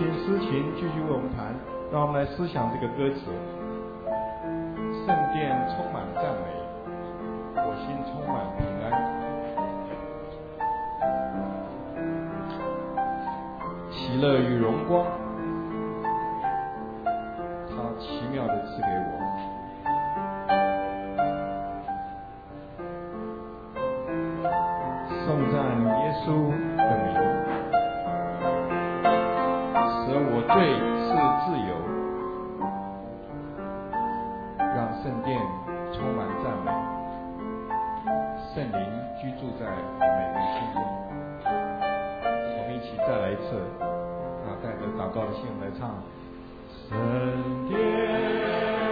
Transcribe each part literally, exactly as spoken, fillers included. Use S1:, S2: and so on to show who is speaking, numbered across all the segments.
S1: 请诗琴继续为我们弹，让我们来思想这个歌词。圣殿充满赞美，我心充满平安，喜乐与荣光，他奇妙的赐给我。颂赞耶稣的名，使我罪是自由，让圣殿充满赞美，圣灵居住在每个人心中。我们一起再来一次，啊，带着祷告的心来唱。圣殿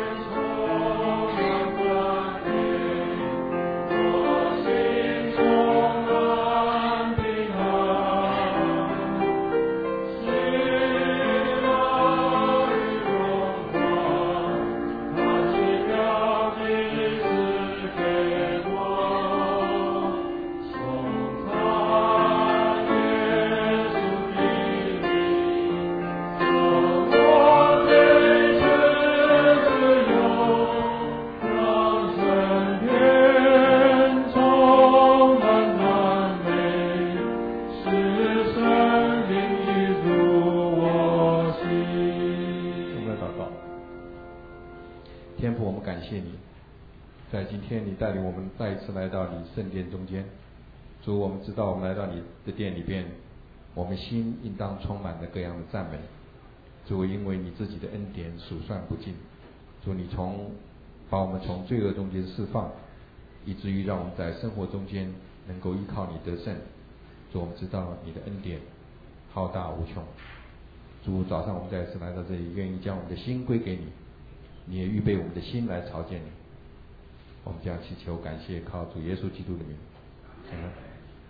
S1: 在今天你带领我们再一次来到你圣殿中间，主，我们知道我们来到你的殿里边，我们心应当充满了各样的赞美。主，因为你自己的恩典数算不尽，主，你从把我们从罪恶中间释放，以至于让我们在生活中间能够依靠你得胜。主，我们知道你的恩典浩大无穷。主，早上我们再一次来到这里，愿意将我们的心归给你，你也预备我们的心来朝见你。我们将祈求感谢靠主耶稣基督的名，阿们。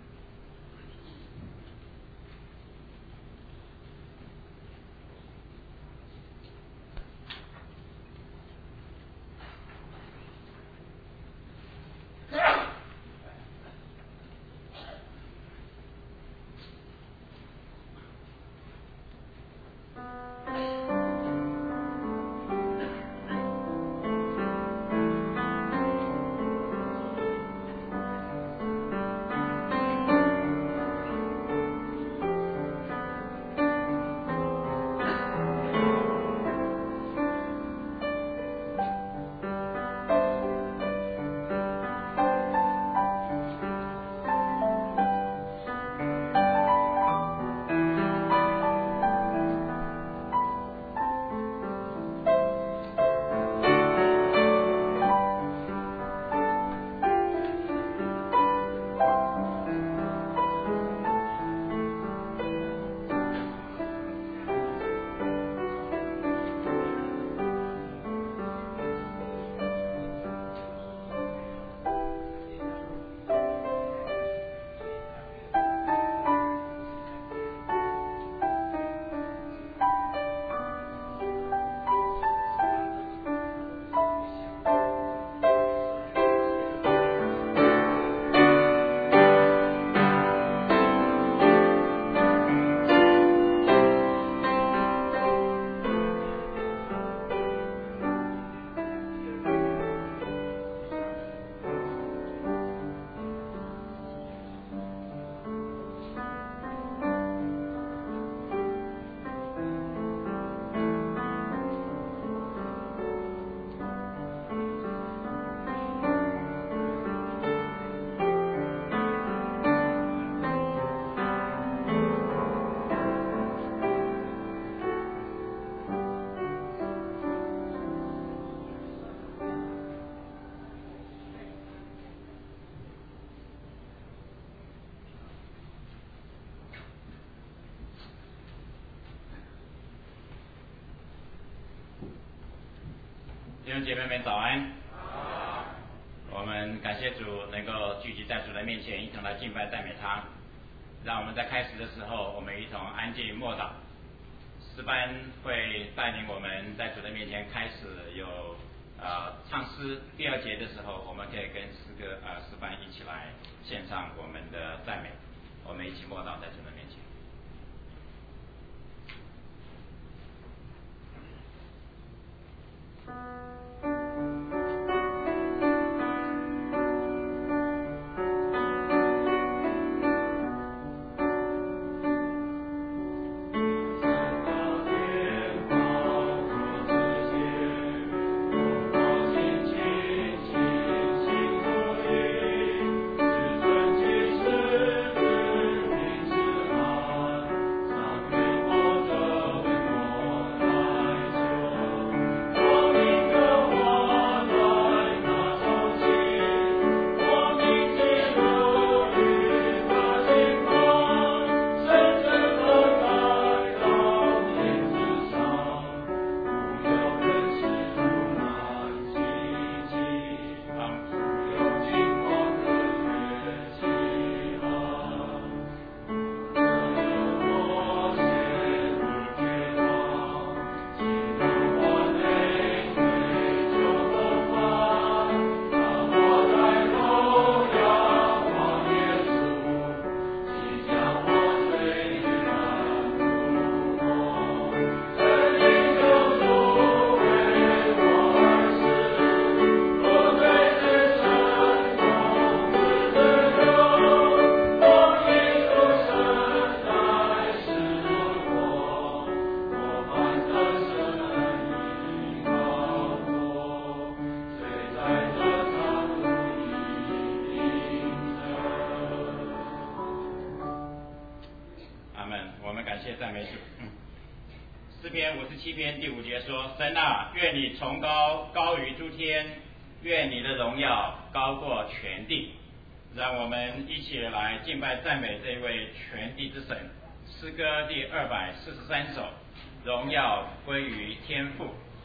S2: 弟兄姐妹们早安！我们感谢主能够聚集在主的面前，一同来敬拜赞美他。让我们在开始的时候，我们一同安静默祷。诗班会带领我们在主的面前开始有呃唱诗。第二节的时候，我们可以跟诗歌呃诗班一起来献上我们的赞美。我们一起默祷在主的面前。 诗篇五十七篇第五节说：神啊，愿你崇高高于诸天，愿你的荣耀高过全地。让我们一起来敬拜赞美这位全地之神。诗歌第二百四十三首，荣耀归于天父。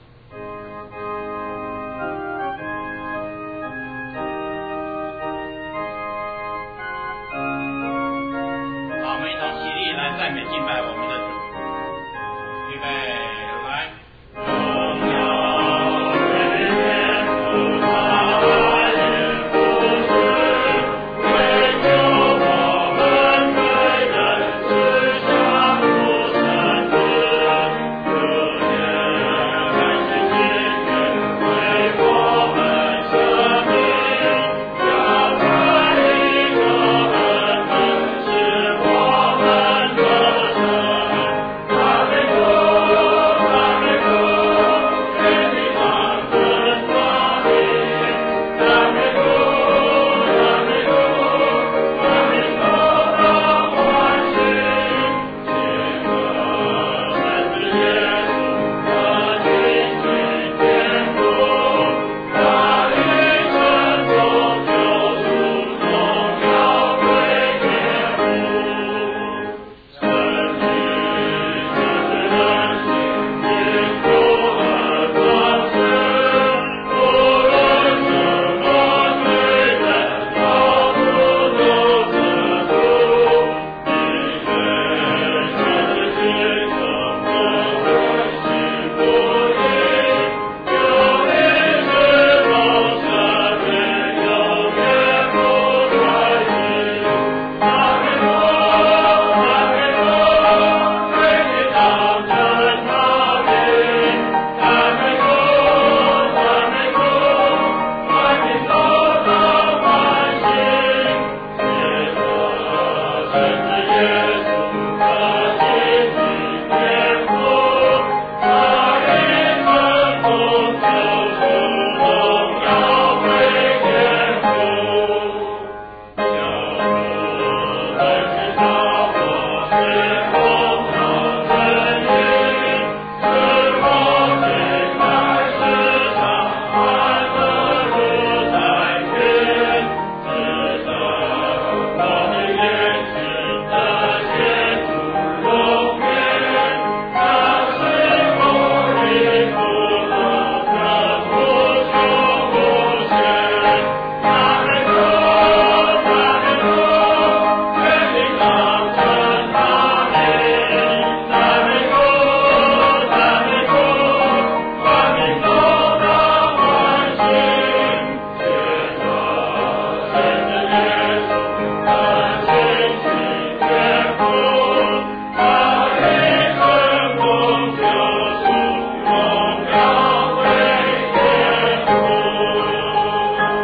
S2: 好，我们一同起立来赞美敬拜我们的主。预备，来。荣耀归于天父，他因父是为救我们罪人，赐下独生子，如天开始今天为我们舍命，要他一个恩恩是我们的神。他没过，他没过，愿你当真发明。他没过，他没过，他没过到万幸。结果神子耶稣，他进去天国，他一生中救赎，荣耀归天父。神与神之人心，因父而光生，无论什么罪人，都不能自主。因为神之心中不会心不义，有你是丰盛的，有天不在意。他没过，他没过，为你当真他名。他没过，他没过，万民都当万幸。结果神子耶稣，他进去天国，他一生中救赎，荣耀归天父。救赎本是造我是丰盛真理，是我最开始上安乐如在天，至少我们眼睛的显出容颜，那是我的父后的不求不限。他没过，他没过，愿你当真他名。他没过，他没过，万民都当万幸。结果神子耶稣，他进去天国，他一生中救赎，荣耀归天父。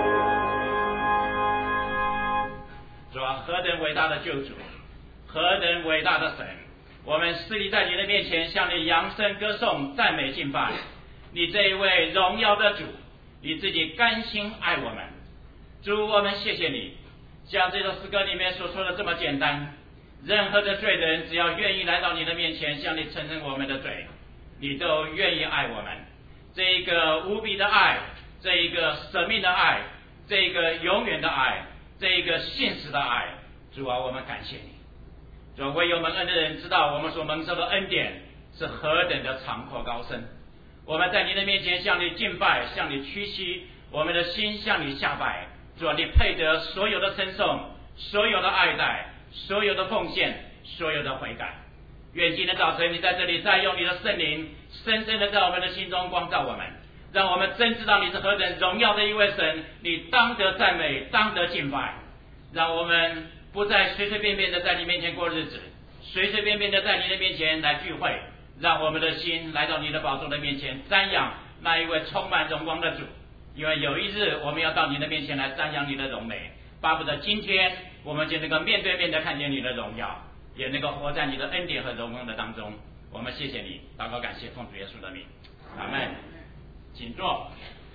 S2: 主啊，何等伟大的救主，何等伟大的神！我们侍立在你的面前，向你扬声歌颂、赞美敬拜。你这一位荣耀的主，你自己甘心爱我们。主，我们谢谢你，像这首诗歌里面所说的这么简单。任何的罪人，只要愿意来到你的面前，向你承认我们的罪，你都愿意爱我们。这一个无比的爱，这一个舍命的爱，这一个永远的爱，这一个信实的爱，主啊，我们感谢你。主，唯有蒙恩的人知道我们所蒙受的恩典是何等的长阔高深。我们在你的面前向你敬拜，向你屈膝，我们的心向你下拜。主啊，你配得所有的称颂，所有的爱戴，所有的奉献，所有的悔改。愿今天早晨你在这里再用你的圣灵深深的在我们的心中光照我们，让我们真知道你是何等荣耀的一位神，你当得赞美，当得敬拜。让我们不再随随便便的在你面前过日子，随随便便的在你的面前来聚会，让我们的心来到你的宝座的面前，瞻仰那一位充满荣光的主。因为有一日我们要到你的面前来瞻仰你的荣美，巴不得今天我们就能够面对面的看见你的荣耀，也能够活在你的恩典和荣光的当中。我们谢谢你，祷告感谢，奉主耶稣的名，阿们。请坐。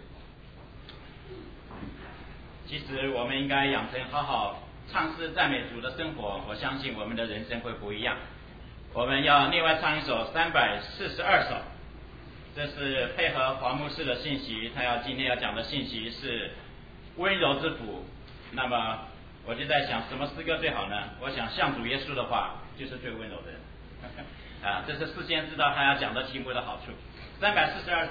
S2: 其实我们应该养成好好唱诗赞美主的生活，我相信我们的人生会不一样。 我们要另外唱一首三百四十二首，这是配合黄牧师的信息，他要今天要讲的信息是温柔之福。那么我就在想，什么诗歌最好呢？我想像主耶稣的话，就是最温柔的人。啊，这是事先知道他要讲的题目的好处。三百四十二首。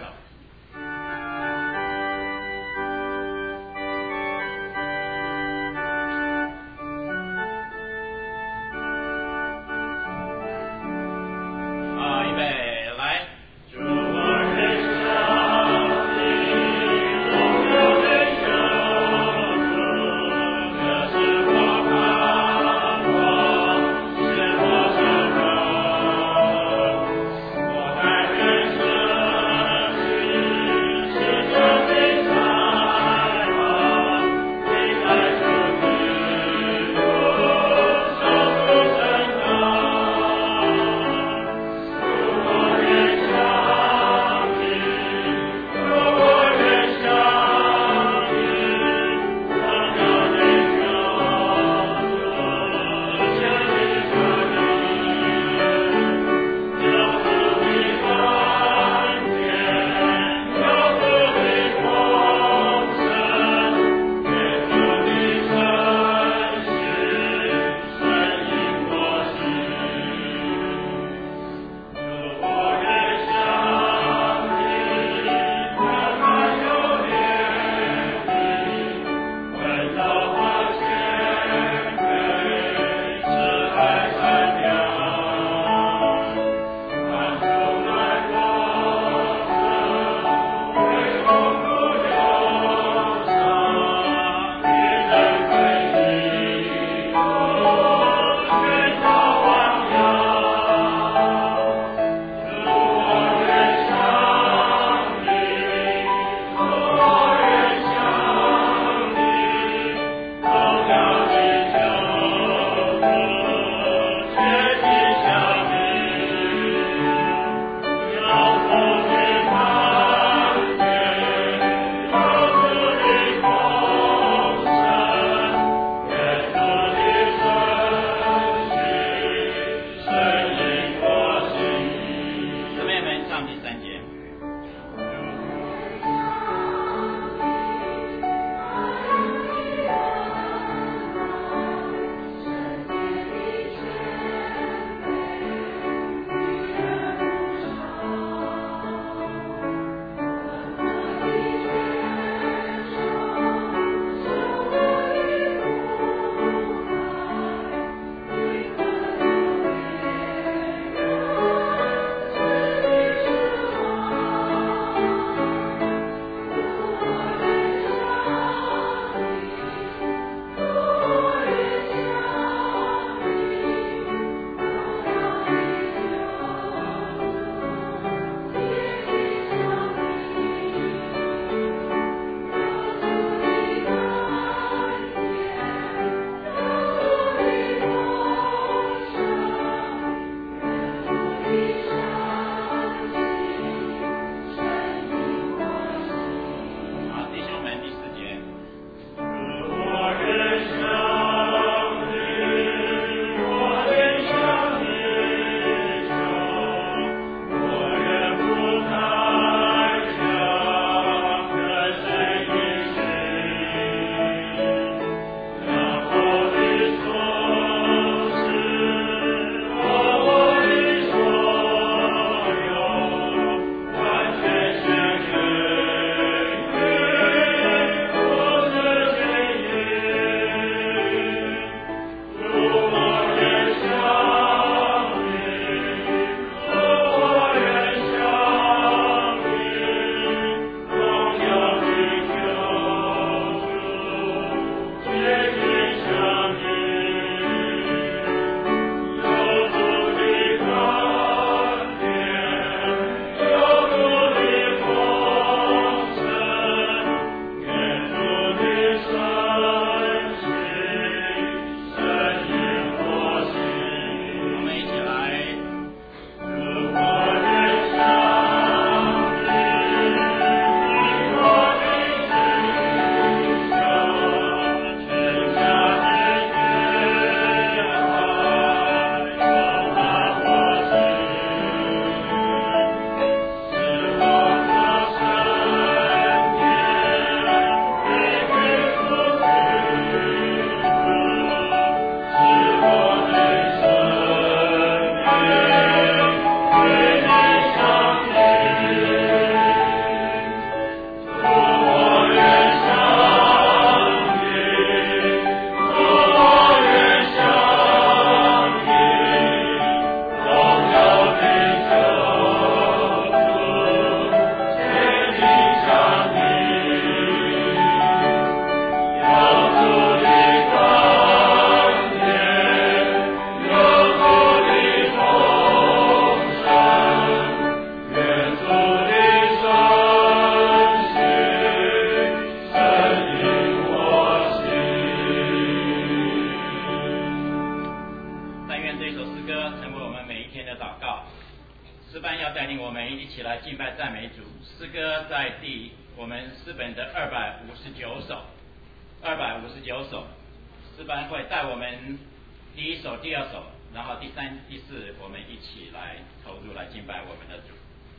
S2: 诗班要带领我们一起来敬拜赞美主。诗歌在第我们诗本的二百五十九首，二百五十九首，诗班会带我们第一首、第二首，然后第三、第四，我们一起来投入来敬拜我们的主。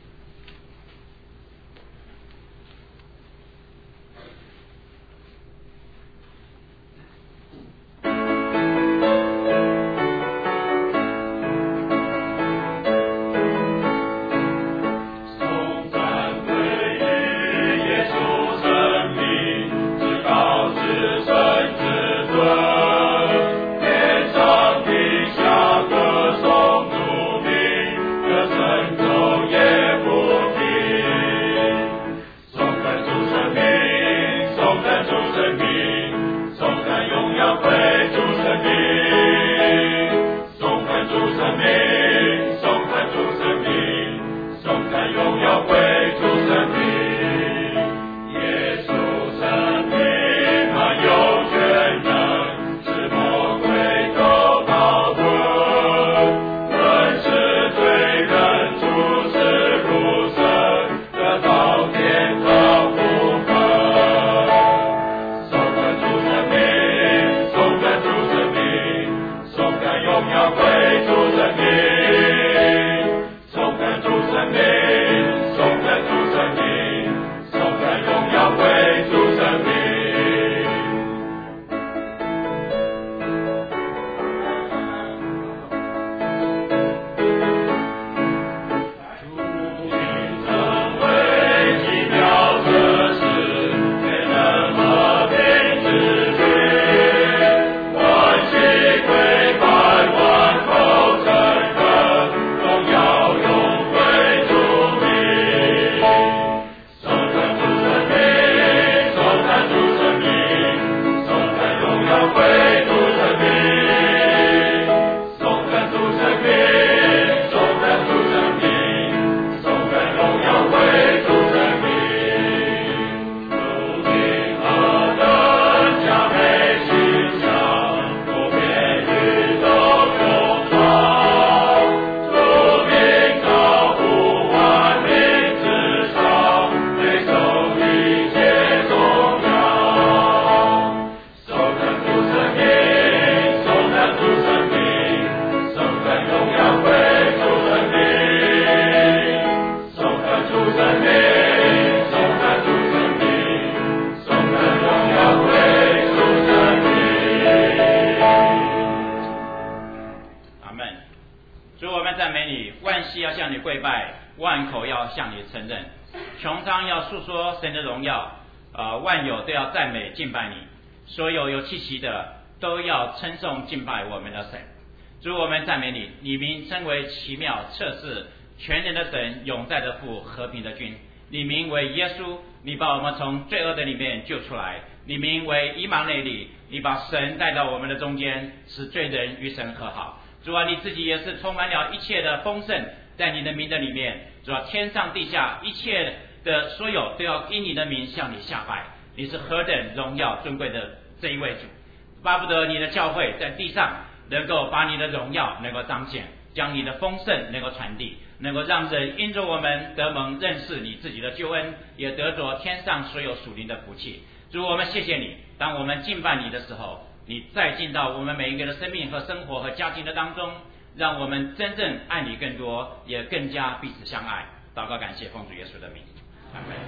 S3: 敬拜你，所有有气息的都要称颂敬拜我们的神。主，我们赞美你，你名称为奇妙、测试、全能的神、永在的父、和平的君。你名为耶稣，你把我们从罪恶的里面救出来。你名为以马内利，你把神带到我们的中间，使罪人与神和好。主啊，你自己也是充满了一切的丰盛，在你的名的里面。主啊，天上地下一切的所有都要因你的名向你下拜。你是何等荣耀尊贵的这一位主，巴不得你的教会在地上能够把你的荣耀能够彰显，将你的丰盛能够传递，能够让人因着我们得蒙认识你自己的救恩，也得着天上所有属灵的福气。主，我们谢谢你，当我们敬拜你的时候，你再进到我们每一个人的生命和生活和家庭的当中，让我们真正爱你更多，也更加彼此相爱。祷告感谢，奉主耶稣的名，阿们。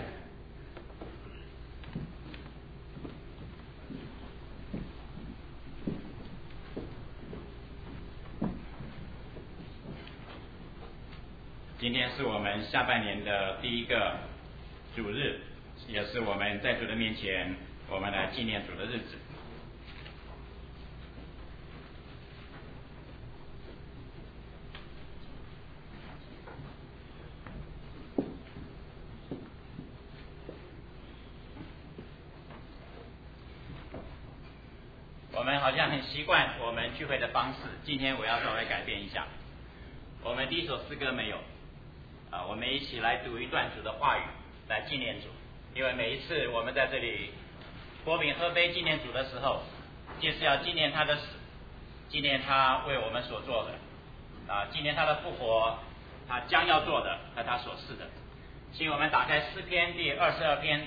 S3: 今天是我们下半年的第一个主日，也是我们在主的面前，我们来纪念主的日子。我们好像很习惯我们聚会的方式，今天我要稍微改变一下。我们第一首诗歌没有。啊，我们一起来读一段主的话语，来纪念主。因为每一次我们在这里拨饼喝杯纪念主的时候，就是要纪念他的死，纪念他为我们所做的，啊，纪念他的复活，
S2: 他将要做的和他所示的。请我们打开诗篇第二十二篇，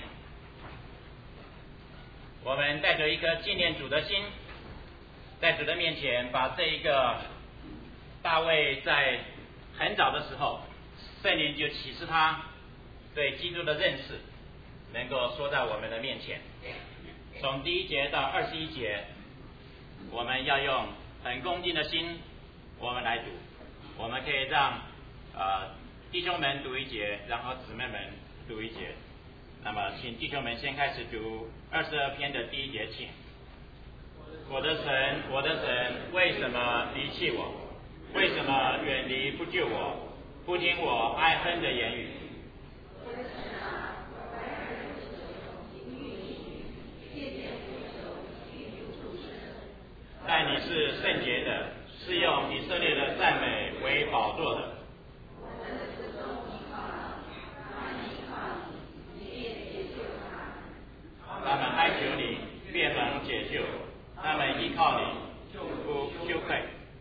S2: 我们带着一颗纪念主的心，在主的面前，把这一个大卫在很早的时候，圣灵就启示他对基督的认识，能够说在我们的面前。从第一节到二十一节，我们要用很恭敬的心，我们来读。我们可以让呃弟兄们读一节，然后姊妹们读一节。那么，请弟兄们先开始读二十二篇的第一节，请。我的神，我的神，为什么离弃我？为什么远离不救我？不听我哀恨的言语。但你是圣洁的，是用以色列的赞美为宝座的。他们哀求你，便能解救；他们依靠你，不羞愧。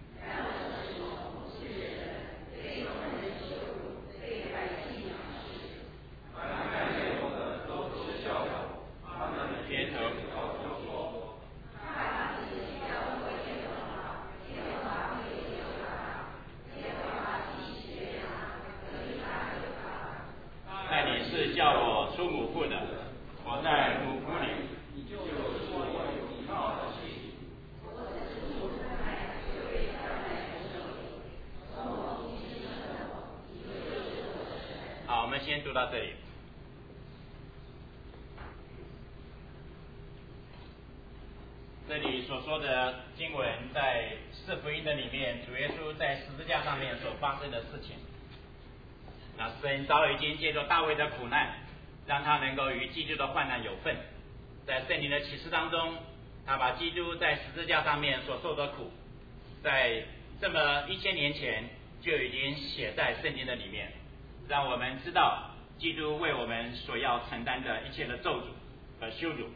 S2: 街头。但你是叫我出母腹的，我在母腹里。好，我们先读到这里。这里所说的经文在四福音的里面，主耶稣在十字架上面所发生的事情。那神早已经借着大卫的苦难，让他能够与基督的患难有份。在圣灵的启示当中，他把基督在十字架上面所受的苦，在这么一千年前就已经写在圣经的里面，让我们知道基督为我们所要承担的一切的咒诅和羞辱。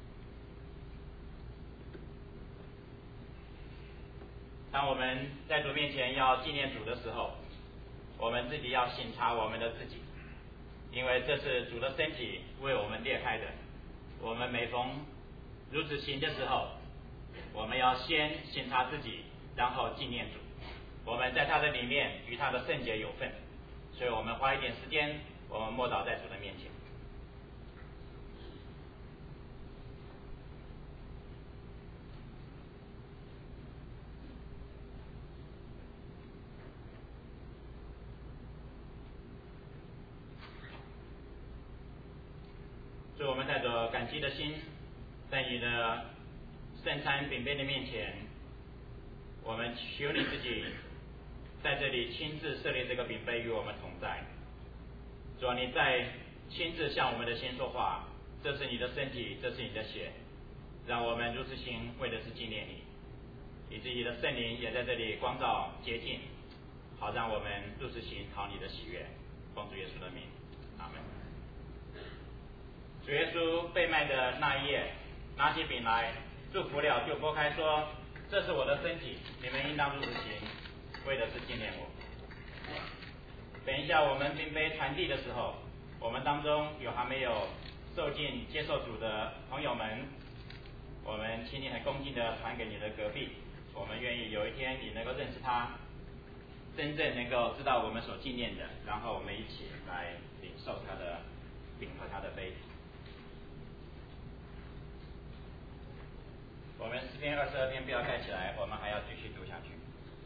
S2: 当我们在主面前要纪念主的时候，我们自己要省察我们的自己，因为这是主的身体为我们裂开的。我们每逢如此行的时候，我们要先省察自己，然后纪念主。我们在他的里面与他的圣洁有份，所以我们花一点时间，我们默祷在主的面前。所以我们带着感激的心，在你的圣餐饼杯的面前，我们求你自己在这里亲自设立这个饼杯与我们同在。主啊，你在亲自向我们的心说话，这是你的身体，这是你的血，让我们如此行，为的是纪念你，以至于你的圣灵也在这里光照洁净，好让我们如此行，讨你的喜悦。奉主耶稣的名，阿门。主耶稣被卖的那一夜，拿起饼来，祝福了，就拨开说：“这是我的身体，你们应当如此行，为的是纪念我。”等一下，我们饼杯传递的时候，我们当中有还没有受尽接受主的朋友们，我们请你很恭敬的传给你的隔壁。我们愿意有一天你能够认识他，真正能够知道我们所纪念的，然后我们一起来领受他的饼和他的杯。我们诗篇二十二篇不要盖起来，我们还要继续读下去。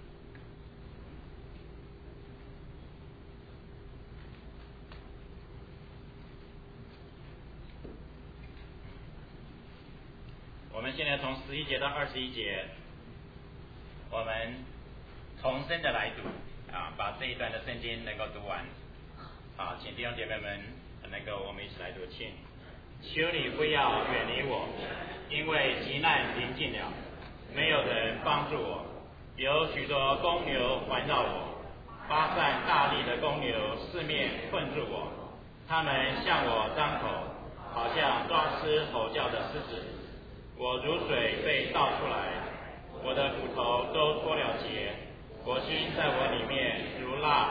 S2: 我们现在从十一节到二十一节，我们重申的来读啊，把这一段的圣经能够读完。好，请弟兄姐妹们能够我们一起来读，请。求你不要远离我，因为急难临近了，没有人帮助我。有许多公牛环绕我，发散大力的公牛四面困住我，他们向我张口，好像抓吃吼叫的狮子。我如水被倒出来，我的骨头都脱了节，火星在我里面如蜡融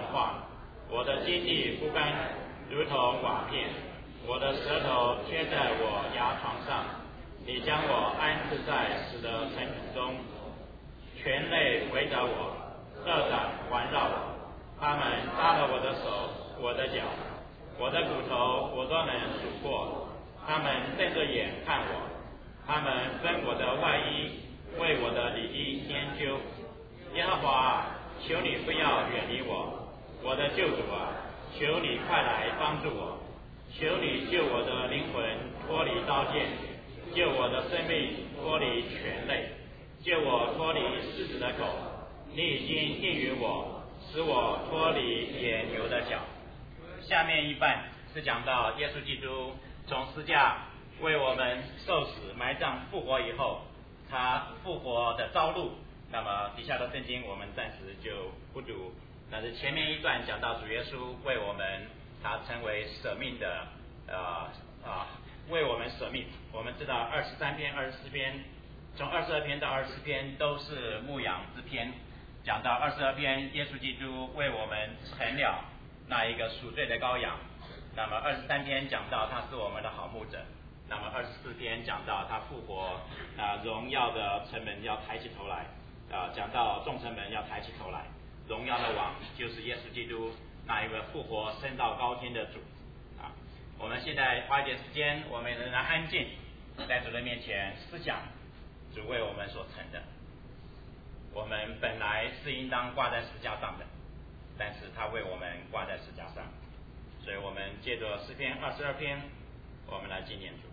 S3: 话，我的精力不甘，如同瓦片，我的舌头贴在我牙床上。你将我安置在死的尘土中，全类围着我，恶胆环绕我。他们扎了我的手，我的脚，我的骨头我都能数过。他们瞪着眼看我，他们分我的外衣，为我的里衣研究。耶和华啊，求你不要远离我，我的救主啊，求你快来帮助我，求你救我的灵魂脱离刀剑，救我的生命脱离权类，救我脱离狮子的口。你已经应允我，使我脱离野牛的脚。下面一半是讲到耶稣基督从十架为我们受死、埋葬、复活以后，他复活的道路。那么底下的圣经我们暂时就不读，但是前面一段讲到主耶稣为我们，他成为舍命的，呃啊，为我们舍命。我们知道二十三篇、二十四篇，从二十二篇到二十四篇都是牧养之篇。讲到二十二篇，耶稣基督为我们成了那一个赎罪的羔羊。那么二十三篇讲到他是我们的好牧者。那么二十四篇讲到他复活，啊、呃，荣耀的城门要抬起头来，啊、呃，讲到众城门要抬起头来，荣耀的王就是耶稣基督，那一位复活升到高天的主。啊，我们现在花一点时间，我们仍然安静，在主的面前思想主为我们所成的。我们本来是应当挂在十字架上的，但是他为我们挂在十字架上，所以我们借着诗篇二十二篇，我们来纪念主。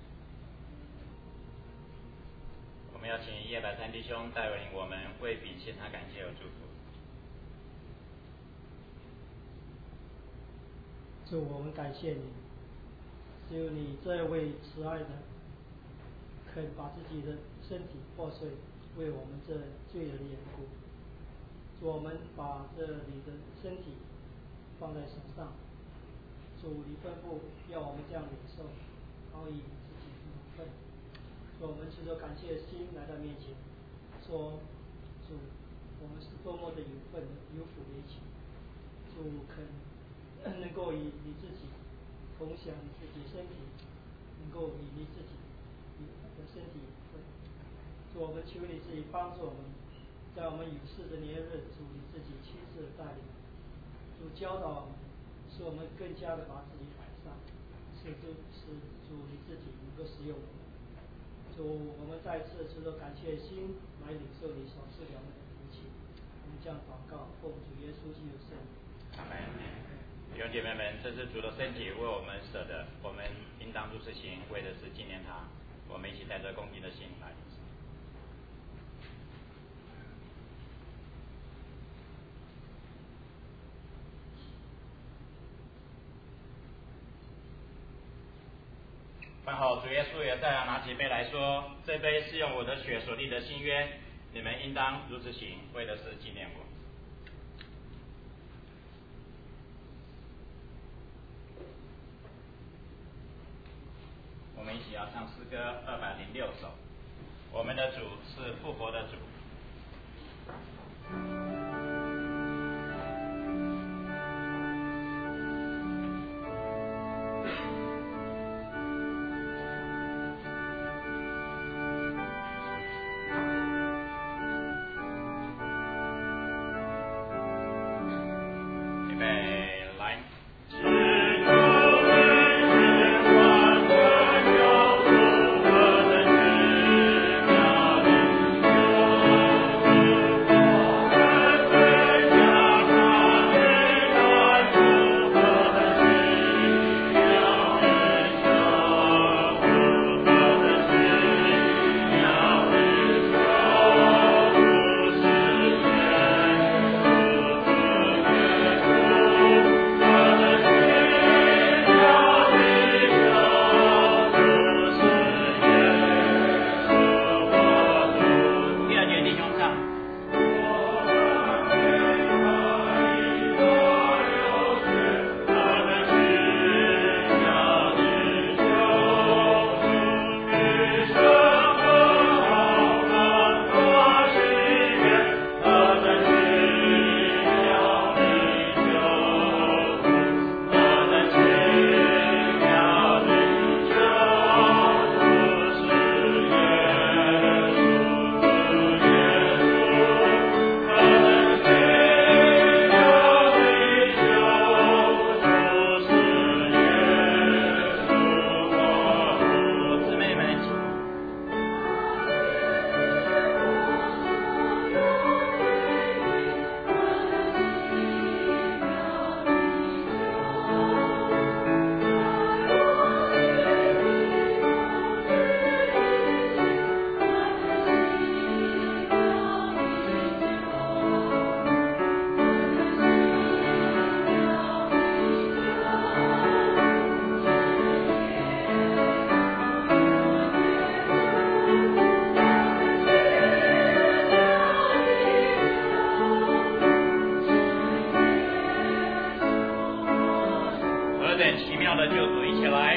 S3: 我们要请叶百山弟兄带领我们为彼献上感谢和祝福。
S4: 主，我们感谢你，只有你这位慈爱的，肯把自己的身体破碎，为我们这罪人的缘故。主，我们把这你的身体放在手上，主，你吩咐要我们这样领受，好以自己的名分。主，我们持着感谢的心来到面前，说，主，我们是多么的有份有福的一起。主，肯能够以你自己同享你自己身体，能够以你自己的身体有份。主，我们求你自己帮助我们，在我们有事的年日，主你自己亲自带领，主教导我们，使我们更加的把自己改善，使主使主你自己能够使用我们。主，我们再次持着感谢的心来领受你所赐给我们的福气。我们将祷告奉主耶稣基督圣名。
S3: 阿门。弟兄姐妹们，这是主的身体为我们舍的，我们应当如此行，为的是纪念他。我们一起带着恭敬的心来。饭后，主耶稣也再拿起杯来说：“这杯是用我的血所立的新约，你们应当如此行，为的是纪念我。”我们一起要唱诗歌二百零六首。我们的主是复活的主。
S5: 预备，来。
S3: 何等奇妙的救主！一起来。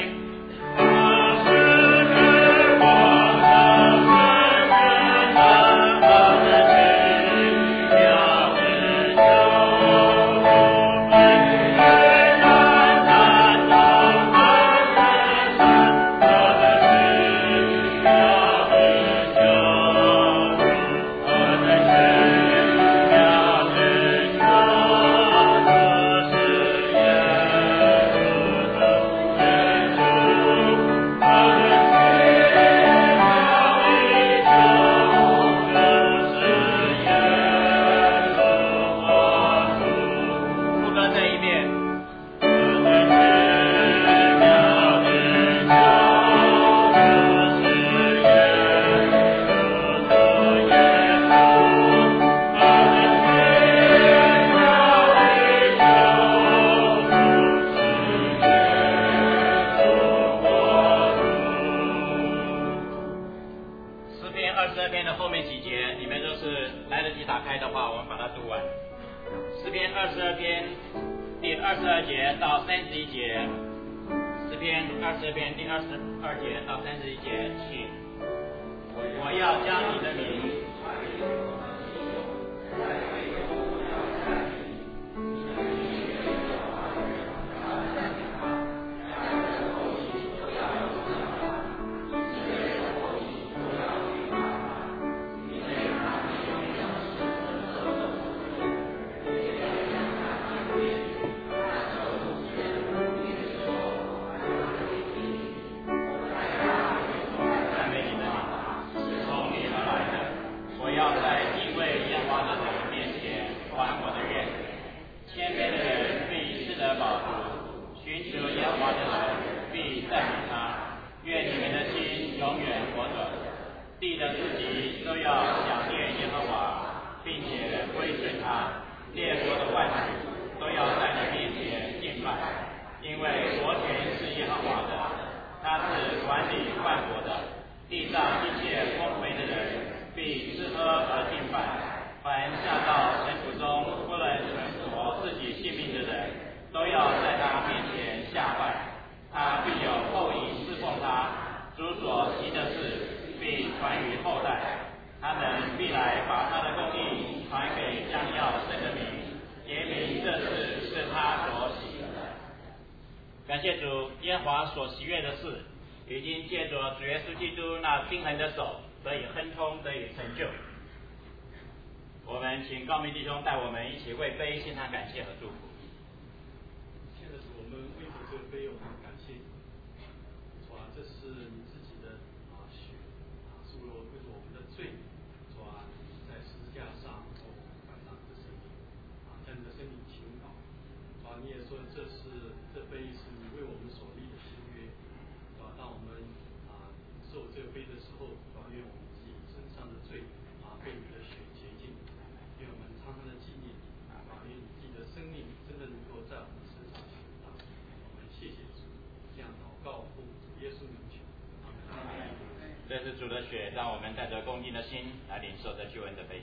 S3: 感谢主，耶和华所喜悦的事，已经借着主耶稣基督那惊人的手得以亨通，得以成就。我们请高明弟兄带我们一起为杯献上感谢和祝福。
S5: 现在是我们为着这个杯，我们感谢主啊，这是你自己的啊血啊，是为了为着我们的罪，主啊，在十字架上哦摆上你的生命啊，将你的生命倾倒。主啊，你也说这是这杯是你为我们所立的新约，主啊，当我们啊受这个杯的时候，主啊，愿我们自己身上的罪啊被你的血洁净，愿我们常常的纪念你啊，愿你自己的生命真的能够在我们身上行道。我们谢谢主，这样祷告奉主耶稣名求。
S3: 这是主的血，让我们带着恭敬的心来领受这救恩的杯。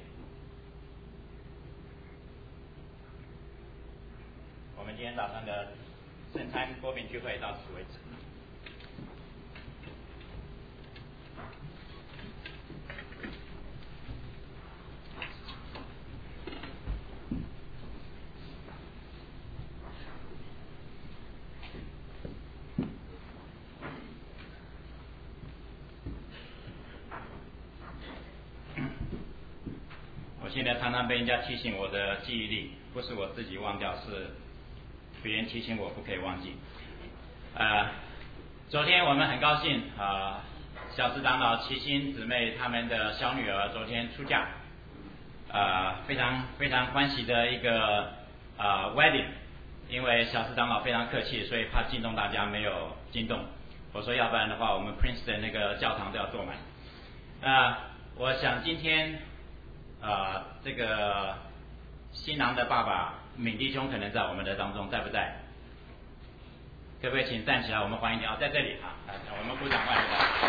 S3: 我们今天早上的圣餐国饼聚会到此为止。我现在常常被人家提醒我的记忆力，不是我自己忘掉，是别人提醒我不可以忘记。呃，昨天我们很高兴啊、呃，小师长老齐心姊妹他们的小女儿昨天出嫁，呃，非常非常欢喜的一个呃 wedding。因为小师长老非常客气，所以怕惊动大家，没有惊动。我说要不然的话，我们 Princeton 那个教堂都要坐满。呃，我想今天呃这个新郎的爸爸敏弟兄可能在我们的当中，在不在？可不可以请站起来，我们欢迎你啊，在这里啊，我们鼓掌欢迎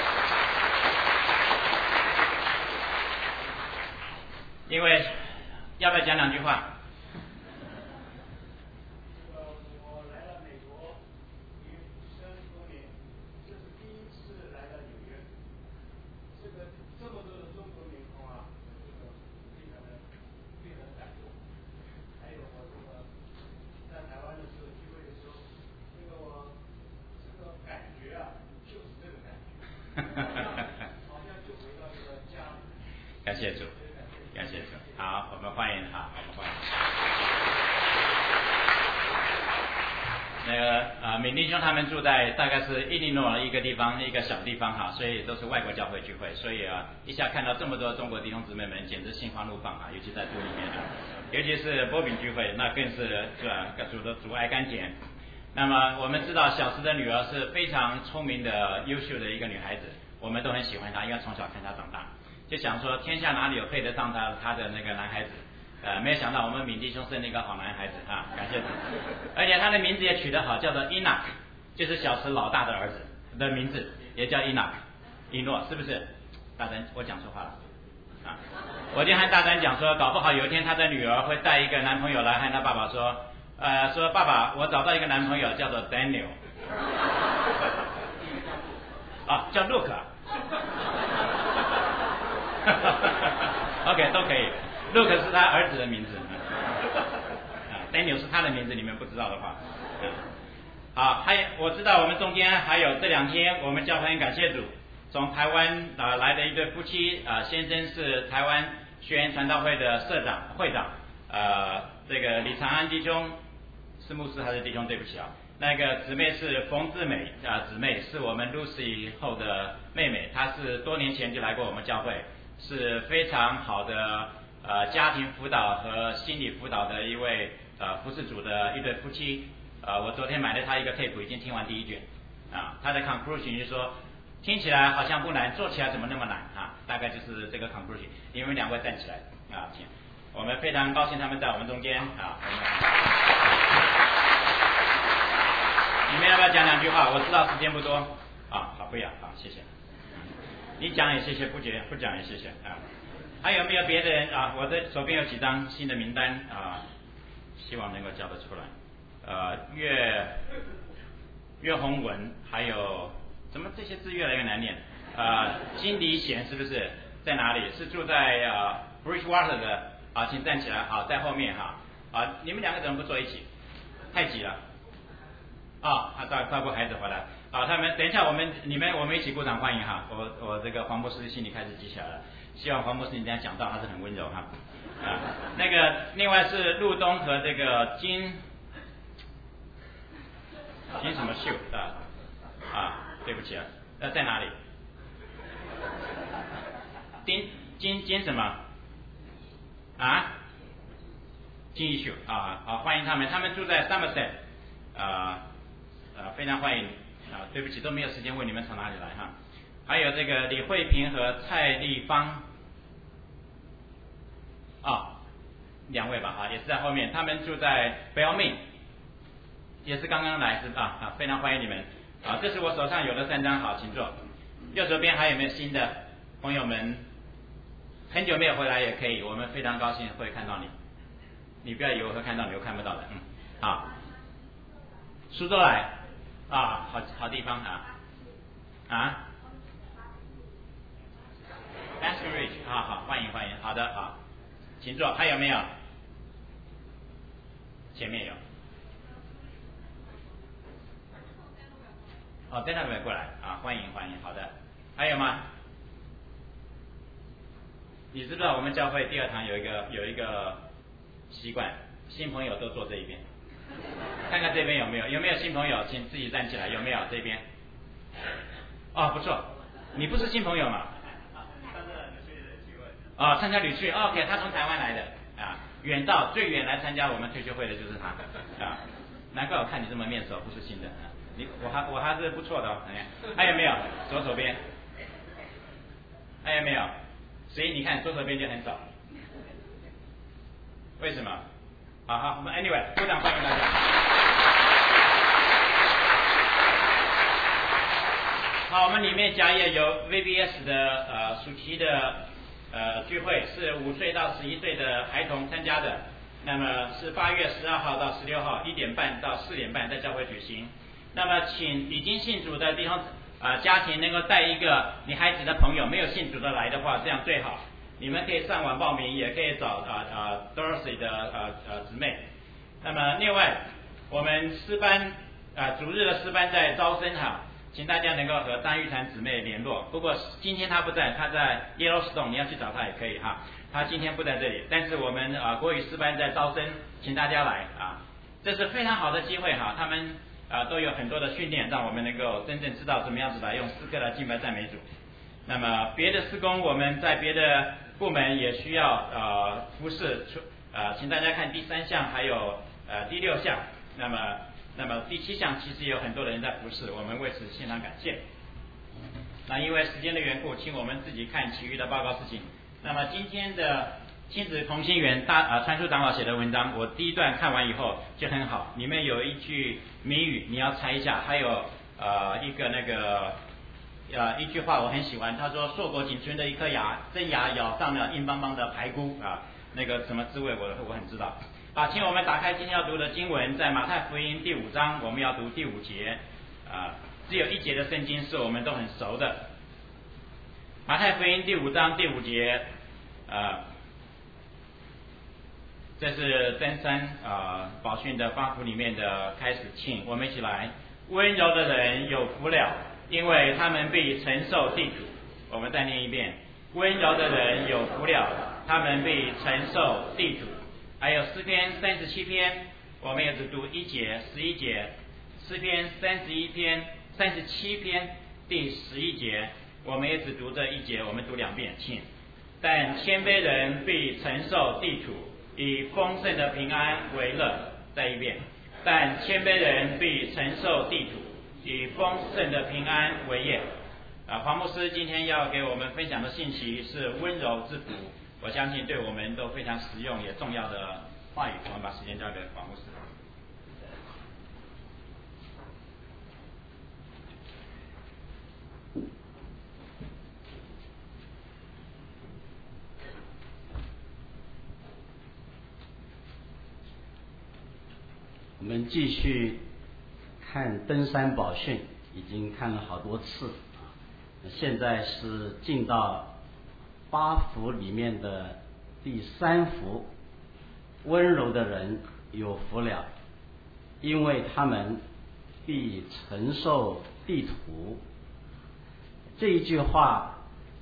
S3: 他。因为要不要讲两句话？
S4: 我来了美国，
S3: 那个呃，敏弟兄他们住在大概是伊利诺的一个地方，一个小地方哈，所以都是外国教会聚会，所以啊，一下看到这么多中国弟兄姊妹们，简直心花怒放啊！尤其在主里面的，尤其是波饼聚会，那更是是吧，主的主爱甘甜。那么我们知道小石的女儿是非常聪明的、优秀的一个女孩子，我们都很喜欢她，因为从小看她长大，就想说天下哪里有配得上她她的那个男孩子。呃，没有想到我们敏弟兄生了一个好男孩子啊，感谢主！而且他的名字也取得好，叫做 Enoch， 就是小石老大的儿子的名字，也叫 Enoch， 伊诺，是不是？大丹，我讲错话了啊！我就和大丹讲说，搞不好有一天他的女儿会带一个男朋友来和他爸爸说，呃，说爸爸，我找到一个男朋友叫做 Daniel， 啊，叫 Luke， OK 都可以。Luke 是他儿子的名字，啊 ，Daniel 是他的名字，你们不知道的话，啊，好，还有我知道我们中间还有这两天我们教会很感谢主，从台湾啊来的一对夫妻啊，先生是台湾学员传道会的社长会长，呃，这个李长安弟兄是牧师还是弟兄？对不起啊，那个姊妹是冯志美啊，姊妹是我们 Lucy 后的妹妹，她是多年前就来过我们教会，是非常好的。呃，家庭辅导和心理辅导的一位呃服侍主的一对夫妻，呃，我昨天买了他一个 tape， 已经听完第一卷，啊，他的 conclusion 就说，听起来好像不难，做起来怎么那么难啊？大概就是这个 conclusion。你们两位站起来啊，请，我们非常高兴他们在我们中间啊。你们要不要讲两句话？我知道时间不多啊，好，不要，好，谢谢。你讲也谢谢，不讲不讲也谢谢啊。还有没有别的人啊？我的手边有几张新的名单啊，希望能够叫得出来。呃，岳岳宏文，还有怎么这些字越来越难念？呃，金离贤是不是在哪里？是住在呃 Bridgewater 的啊，请站起来，好，在后面哈。啊，你们两个怎么不坐一起？太挤了。啊，他照照顾孩子回来。好，他们等一下我们你们我们一起鼓掌欢迎哈。我我这个黄博士心里开始急起来了。希望黄博士你等下讲到他是很温柔哈，啊，那个另外是陆东和这个金金什么秀啊啊，对不起啊，呃在哪里？金金金什么？啊？金一秀啊，好欢迎他们，他们住在 Somerset， 啊啊非常欢迎啊，对不起都没有时间问你们从哪里来哈。还有这个李慧萍和蔡丽芳，啊，两位吧啊，也是在后面，他们住在 Belming， 也是刚刚来是吧啊，非常欢迎你们啊，这是我手上有的三张，好，请坐。右手边还有没有新的朋友们？很久没有回来也可以，我们非常高兴会看到你，你不要以为会看到你，我看不到的，嗯，好，苏州来啊，好好地方啊啊。Basking Ridge， 好好欢迎欢迎，好的好，请坐。还有没有？前面有。哦，在那边过来啊，欢迎欢迎，好的。还有吗？你知不知道我们教会第二堂有一个有一个习惯，新朋友都坐这一边。看看这边有没有，有没有新朋友？请自己站起来，有没有这边？哦，不错，你不是新朋友吗？啊、哦，参加旅去 ，OK， 他从台湾来的啊，远道最远来参加我们退休会的就是他啊，难怪我看你这么面熟，不是新的啊，你我还我还是不错的哦，哎，还有没有左手边？还有没有？所以你看左手边就很少，为什么？好好，我们 anyway， 鼓掌欢迎大家。好，我们里面家也有 V B S 的呃暑期的。呃，聚会是五岁到十一岁的孩童参加的，那么是八月十二号到十六号，一点半到四点半在教会举行。那么，请已经信主的弟兄啊、呃、家庭能够带一个你孩子的朋友，没有信主的来的话，这样最好。你们可以上网报名，也可以找啊啊、呃、Dorothy 的呃呃姊妹。那么，另外我们诗班啊、呃、主日的诗班在招生哈。请大家能够和张玉婵姊妹联络。不过今天她不在，她在 Yellowstone， 你要去找她也可以哈。她今天不在这里，但是我们啊、呃、国语诗班在招生，请大家来啊，这是非常好的机会哈。他们啊，都有很多的训练，让我们能够真正知道怎么样子来用诗歌来敬拜赞美主。那么别的事工，我们在别的部门也需要呃服侍，呃，请大家看第三项，还有呃第六项。那么，那么第七项其实有很多人在服侍，我们为此献上感谢。那因为时间的缘故，请我们自己看其余的报告事情。那么今天的亲子同心圆大啊川叔长老写的文章，我第一段看完以后就很好，里面有一句谜语，你要猜一下，还有呃一个那个呃一句话我很喜欢，他说硕果仅存的一颗牙，真牙咬上了硬邦邦的排骨啊，那个什么滋味我我很知道。啊，请我们打开今天要读的经文，在马太福音第五章，我们要读第五节啊，只有一节的圣经是我们都很熟的。马太福音第五章第五节，啊，这是登山啊宝训的八福里面的开始，请我们一起来。温柔的人有福了，因为他们必承受地土。我们再念一遍：温柔的人有福了，他们必承受地土。还有诗篇三十七篇，我们也只读一节、十一节。诗篇三十一篇、三十七篇第十一节，我们也只读这一节，我们读两遍，请。但谦卑人必承受地土，以丰盛的平安为乐。再一遍。但谦卑人必承受地土，以丰盛的平安为业。啊，黄牧师今天要给我们分享的信息是温柔之福。我相信对我们都非常实用也重要的话语，我们把时间交给黄牧师。
S6: 我们继续看登山宝训，已经看了好多次，现在是进到八福里面的第三福，温柔的人有福了，因为他们必承受地土。这一句话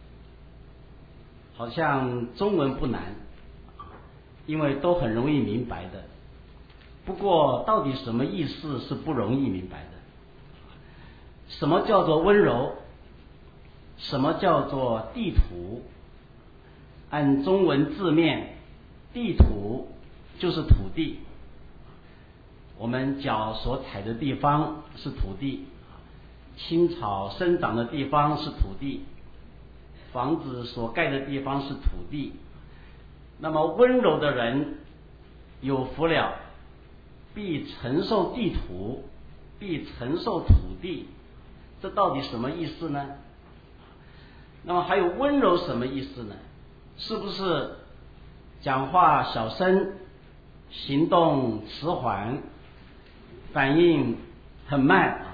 S6: 好像中文不难，因为都很容易明白的。不过到底什么意思是不容易明白的？什么叫做温柔？什么叫做地土？按中文字面，地土就是土地，我们脚所踩的地方是土地，青草生长的地方是土地，房子所盖的地方是土地。那么温柔的人有福了，必承受地土，必承受土地，这到底什么意思呢？那么还有温柔什么意思呢？是不是讲话小声，行动迟缓，反应很慢啊？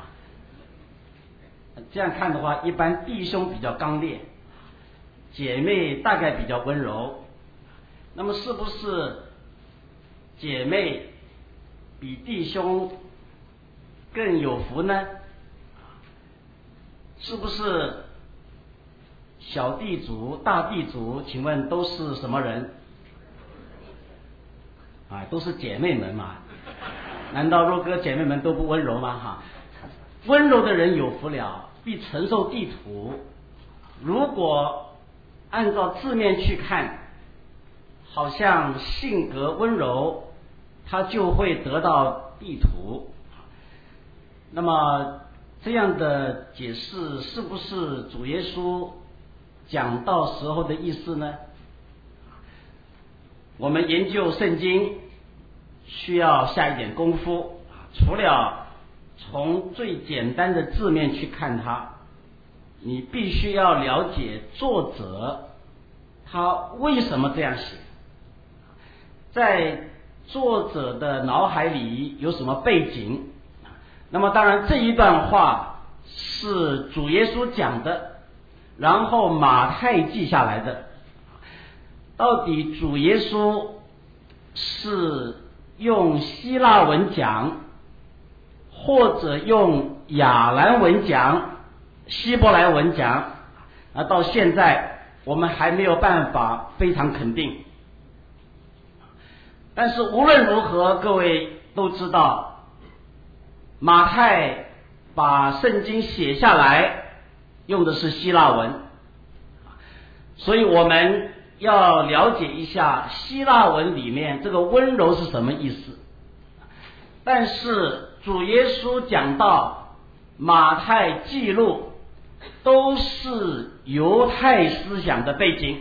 S6: 这样看的话，一般弟兄比较刚烈，姐妹大概比较温柔。那么是不是姐妹比弟兄更有福呢？是不是小地主、大地主，请问都是什么人？啊，都是姐妹们嘛。难道若哥姐妹们都不温柔吗？哈，温柔的人有福了，必承受地土。如果按照字面去看，好像性格温柔，他就会得到地土。那么这样的解释是不是主耶稣讲道时候的意思呢？我们研究圣经需要下一点功夫，除了从最简单的字面去看它，你必须要了解作者他为什么这样写，在作者的脑海里有什么背景。那么当然这一段话是主耶稣讲的，然后马太记下来的。到底主耶稣是用希腊文讲，或者用亚兰文讲，希伯来文讲，啊，到现在我们还没有办法非常肯定。但是无论如何，各位都知道， 马太把圣经写下来用的是希腊文，所以我们要了解一下希腊文里面这个温柔是什么意思。但是主耶稣讲到马太记录都是犹太思想的背景，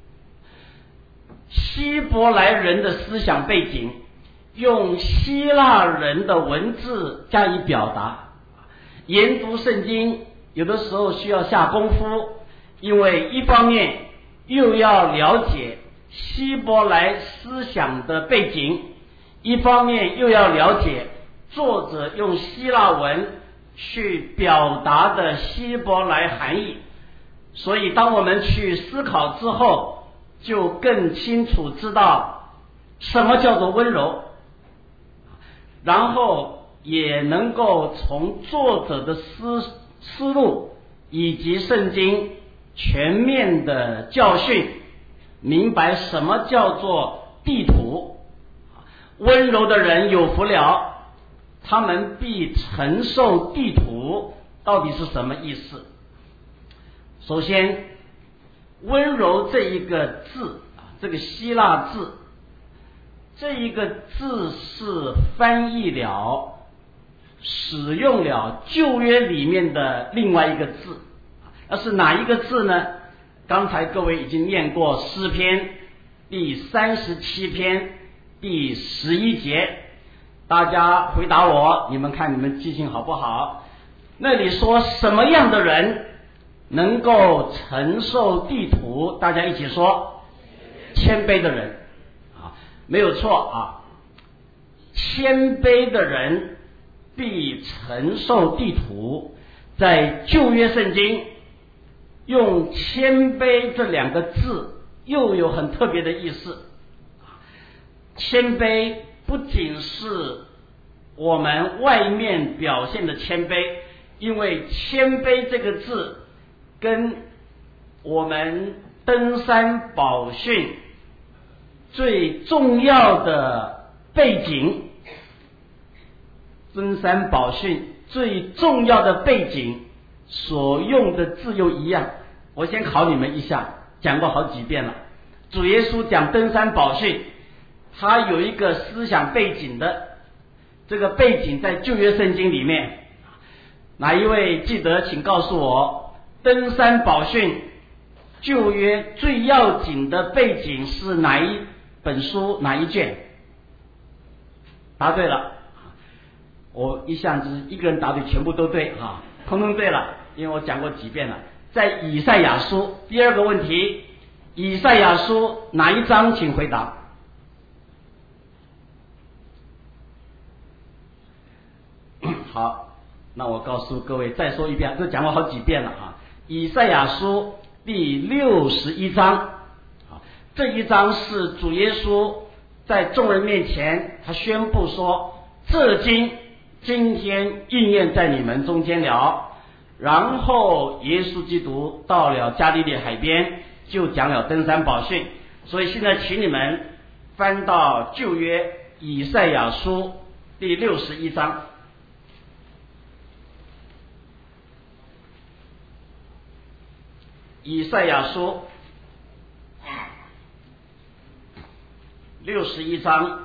S6: 希伯来人的思想背景用希腊人的文字加以表达。研读圣经有的时候需要下功夫，因为一方面又要了解希伯来思想的背景，一方面又要了解作者用希腊文去表达的希伯来含义。所以当我们去思考之后，就更清楚知道什么叫做温柔，然后也能够从作者的思思路以及圣经全面的教训，明白什么叫做地土。温柔的人有福了，他们必承受地土，到底是什么意思？首先，温柔这一个字，这个希腊字，这一个字是翻译了使用了旧约里面的另外一个字，那是哪一个字呢？刚才各位已经念过诗篇第三十七篇第十一节，大家回答我，你们看你们记性好不好？那里说什么样的人能够承受地土？大家一起说，谦卑的人啊，没有错啊，谦卑的人必承受地土。在旧约圣经用谦卑这两个字又有很特别的意思。谦卑不仅是我们外面表现的谦卑，因为谦卑这个字跟我们登山宝训最重要的背景，登山宝训最重要的背景所用的字又一样。我先考你们一下，讲过好几遍了。主耶稣讲登山宝训，他有一个思想背景的，这个背景在旧约圣经里面，哪一位记得请告诉我，登山宝训旧约最要紧的背景是哪一本书哪一卷？答对了，我一向就是一个人答对全部都对哈，通通对了，因为我讲过几遍了。在以赛亚书，第二个问题，以赛亚书哪一章请回答？好，那我告诉各位再说一遍，这讲过好几遍了啊。以赛亚书第六十一章，这一章是主耶稣在众人面前，他宣布说，这经今天应验在你们中间了。然后耶稣基督到了加利利海边，就讲了登山宝训。所以现在请你们翻到旧约以赛亚书第六十一章。以赛亚书六十一章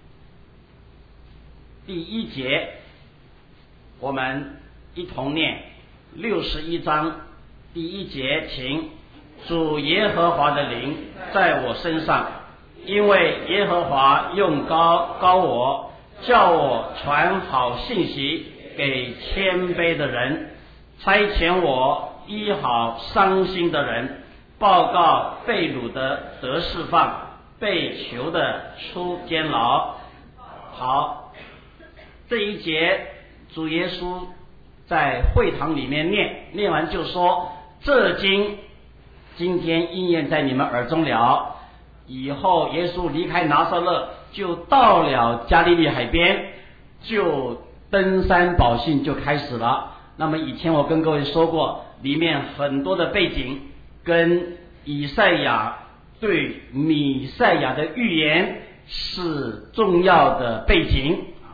S6: 第一节，我们一同念。六十一章第一节，请主耶和华的灵在我身上，因为耶和华用膏膏我，叫我传好信息给谦卑的人，差遣我医好伤心的人，报告被掳的得释放，被囚的出监牢。好，这一节主耶稣在会堂里面念，念完就说，这经今天应验在你们耳中了。以后耶稣离开拿撒勒，就到了加利利海边，就登山宝训就开始了。那么以前我跟各位说过，里面很多的背景跟以赛亚对弥赛亚的预言是重要的背景。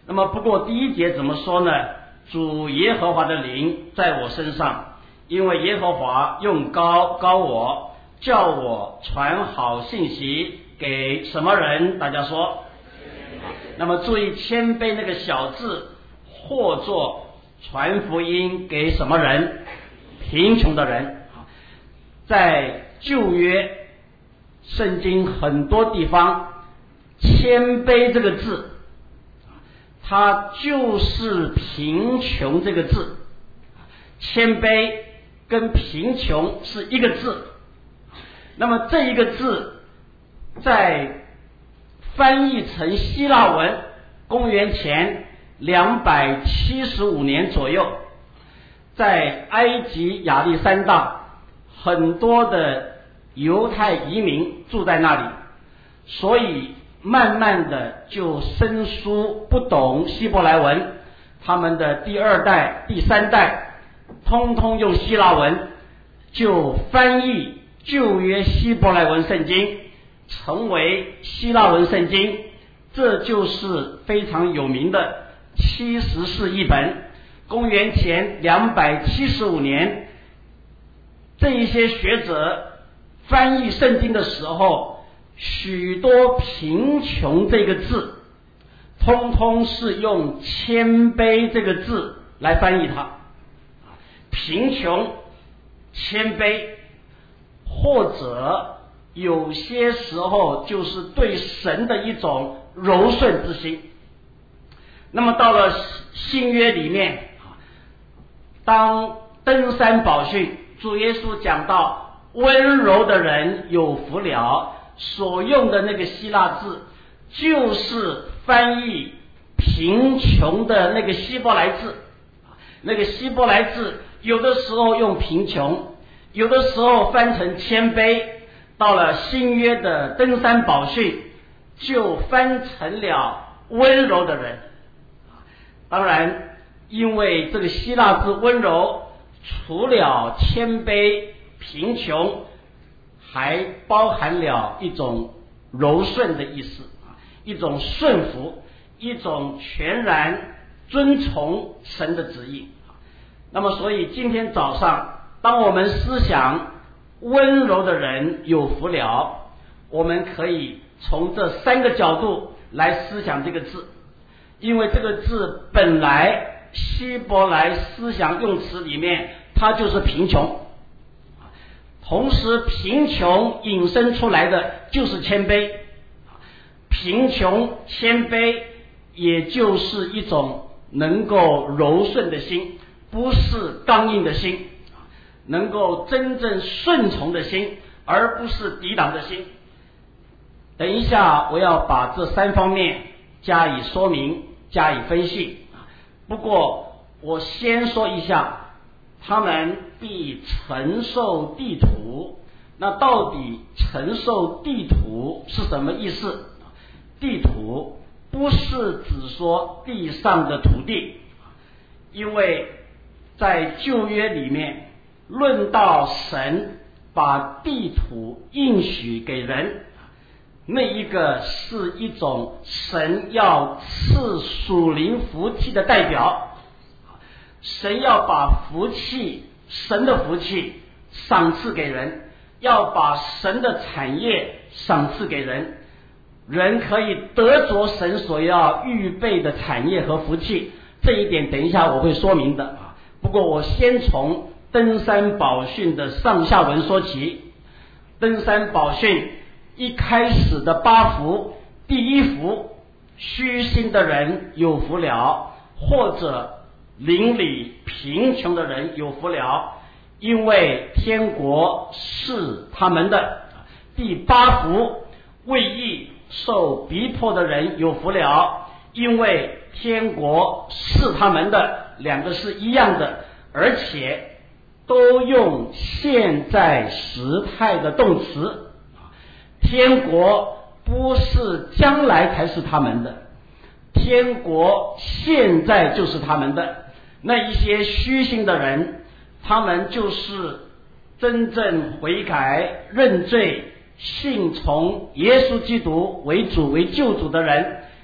S6: 那么不过第一节怎么说呢？主耶和华的灵在我身上，因为耶和华用膏膏我，叫我传好信息给什么人？大家说。那么注意谦卑那个小字，或作传福音给什么人？贫穷的人。在旧约圣经很多地方，谦卑这个字它就是贫穷这个字，谦卑跟贫穷是一个字。那么这一个字在翻译成希腊文，公元前两百七十五年左右，在埃及亚历山大，很多的犹太移民住在那里，所以慢慢的就生疏不懂希伯来文，他们的第二代第三代通通用希腊文，就翻译旧约希伯来文圣经成为希腊文圣经，这就是非常有名的七十士译本。公元前两百七十五年，这一些学者翻译圣经的时候，许多贫穷这个字通通是用谦卑这个字来翻译它。贫穷、谦卑，或者有些时候就是对神的一种柔顺之心。那么到了新约里面，当登山宝训，主耶稣讲到温柔的人有福了，所用的那个希腊字就是翻译贫穷的那个希伯来字。那个希伯来字有的时候用贫穷，有的时候翻成谦卑，到了新约的登山宝训就翻成了温柔的人。当然因为这个希腊字温柔除了谦卑贫穷，还包含了一种柔顺的意思，一种顺服，一种全然遵从神的旨意。那么所以今天早上当我们思想温柔的人有福了，我们可以从这三个角度来思想这个字。因为这个字本来希伯来思想用词里面它就是贫穷，同时贫穷引申出来的就是谦卑，贫穷谦卑也就是一种能够柔顺的心，不是刚硬的心，能够真正顺从的心，而不是抵挡的心。等一下我要把这三方面加以说明，加以分析。不过我先说一下，他们必承受地土。那到底承受地土是什么意思？地土不是只说地上的土地，因为在旧约里面论到神把地土应许给人，那一个是一种神要赐属灵福气的代表，神要把福气，神的福气赏赐给人，要把神的产业赏赐给人，人可以得着神所要预备的产业和福气。这一点等一下我会说明的。不过我先从登山宝训的上下文说起。登山宝训一开始的八福，第一福，虚心的人有福了，或者邻里贫穷的人有福了，因为天国是他们的。第八福，为义受逼迫的人有福了，因为天国是他们的。两个是一样的，而且都用现在时态的动词。天国不是将来才是他们的，天国现在就是他们的。那一些虚心的人，他们就是真正悔改认罪信从耶稣基督为主为救主的人，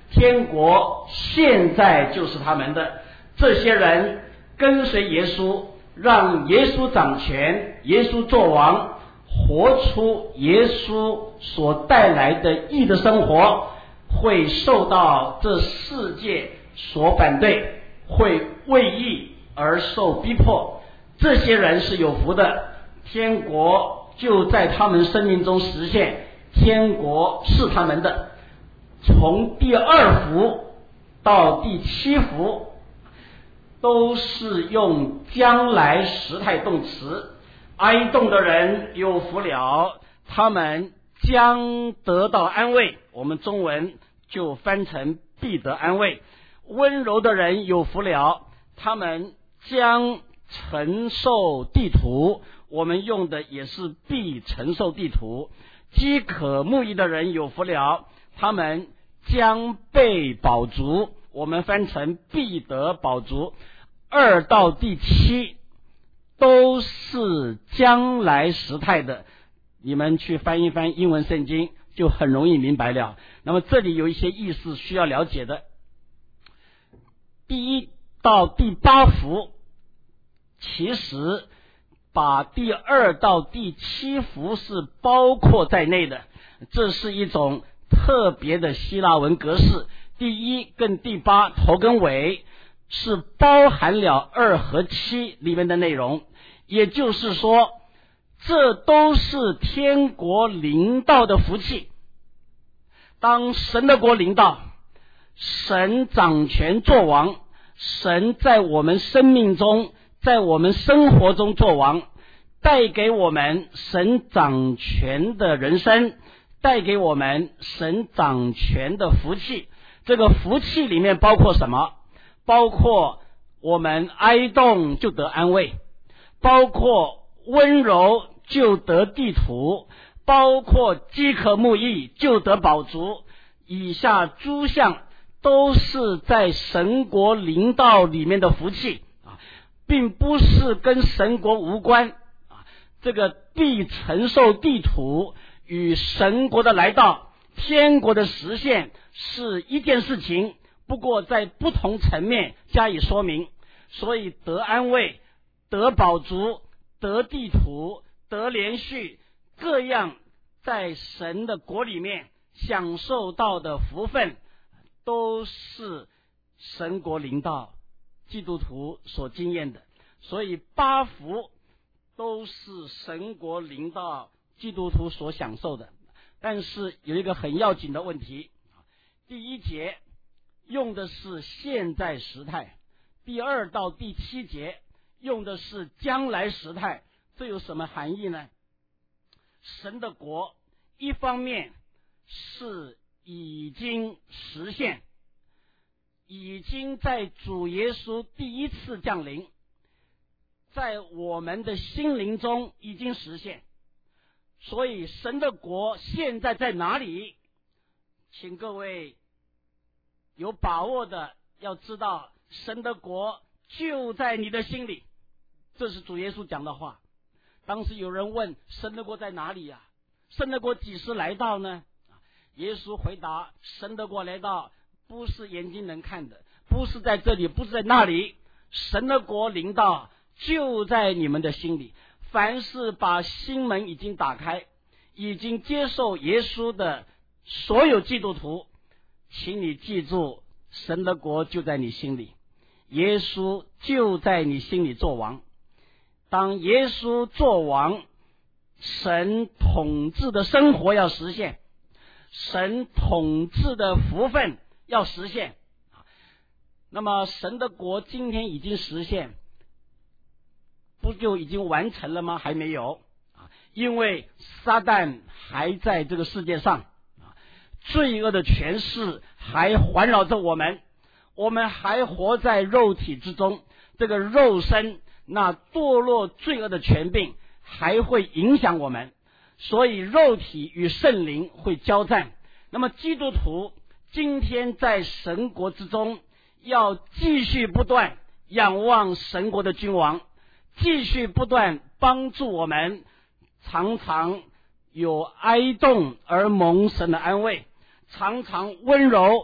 S6: 天国现在就是他们的。这些人跟随耶稣，让耶稣掌权，耶稣作王，活出耶稣所带来的义的生活，会受到这世界所反对，会为义而受逼迫。这些人是有福的，天国就在他们生命中实现，天国是他们的。从第二福到第七福都是用将来时态动词，哀动的人有福了，他们将得到安慰，我们中文就翻成必得安慰。温柔的人有福了，他们将承受地土，我们用的也是必承受地土。饥渴慕义的人有福了，他们将被饱足，我们翻成必得饱足。二到第七都是将来时态的，你们去翻一翻英文圣经就很容易明白了。那么这里有一些意思需要了解的。第一到第八福其实把第二到第七福是包括在内的，这是一种特别的希腊文格式。第一跟第八头跟尾是包含了二和七里面的内容，也就是说这都是天国临到的福气。当神的国临到，神掌权作王，神在我们生命中，在我们生活中作王，带给我们神掌权的人生，带给我们神掌权的福气。这个福气里面包括什么？包括我们哀动就得安慰，包括温柔就得地土，包括饥渴慕义就得饱足。以下诸项都是在神国临到里面的福气啊，并不是跟神国无关啊。这个必承受地土与神国的来到，天国的实现是一件事情，不过在不同层面加以说明。所以得安慰、得饱足、得地土、得连续，各样在神的国里面享受到的福分，都是神国临到基督徒所经验的。所以八福都是神国临到基督徒所享受的。但是有一个很要紧的问题，第一节用的是现在时态，第二到第七节用的是将来时态，这有什么含义呢？神的国一方面是已经实现，已经在主耶稣第一次降临，在我们的心灵中已经实现。所以神的国现在在哪里？请各位有把握的要知道，神的国就在你的心里，这是主耶稣讲的话。当时有人问神的国在哪里呀、啊？神的国几时来到呢？耶稣回答，神的国来到不是眼睛能看的，不是在这里，不是在那里，神的国临到就在你们的心里。凡是把心门已经打开，已经接受耶稣的所有基督徒，请你记住，神的国就在你心里，耶稣就在你心里做王。当耶稣做王，神统治的生活要实现，神统治的福分要实现。那么神的国今天已经实现，不就已经完成了吗？还没有，因为撒旦还在这个世界上，罪恶的权势还环绕着我们，我们还活在肉体之中，这个肉身那堕落罪恶的权柄还会影响我们，所以肉体与圣灵会交战。那么基督徒今天在神国之中，要继续不断仰望神国的君王，继续不断帮助我们，常常有哀动而蒙神的安慰，常常温柔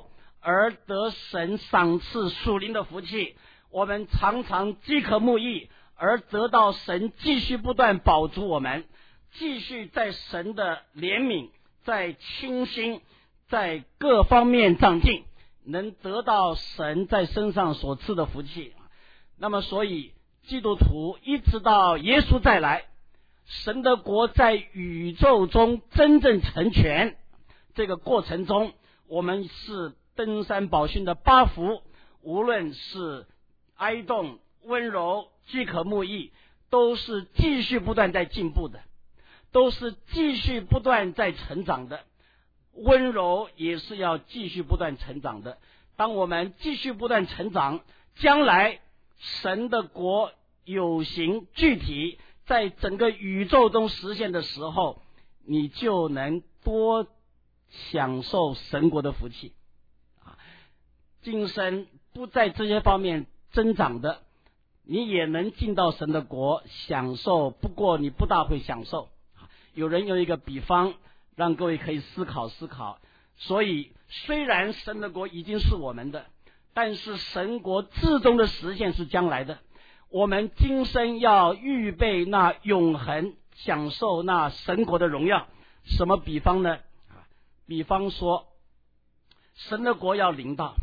S6: 而得神赏赐属灵的福气，我们常常饥渴慕义，而得到神继续不断保住我们，继续在神的怜悯，在清心，在各方面长进，能得到神在身上所赐的福气。那么所以基督徒一直到耶稣再来，神的国在宇宙中真正成全，这个过程中，我们是登山宝训的八福，无论是哀动、温柔、饥渴慕义，都是继续不断在进步的，都是继续不断在成长的。温柔也是要继续不断成长的。当我们继续不断成长，将来神的国有形具体在整个宇宙中实现的时候，你就能多享受神国的福气。今生不在这些方面增长的，你也能进到神的国享受，不过你不大会享受。有人用一个比方让各位可以思考思考，所以虽然神的国已经是我们的，但是神国至终的实现是将来的，我们今生要预备那永恒享受那神国的荣耀。什么比方呢？比方说神的国要临到，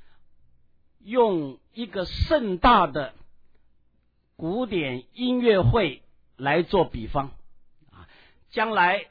S6: 用一个盛大的古典音乐会来做比方，将来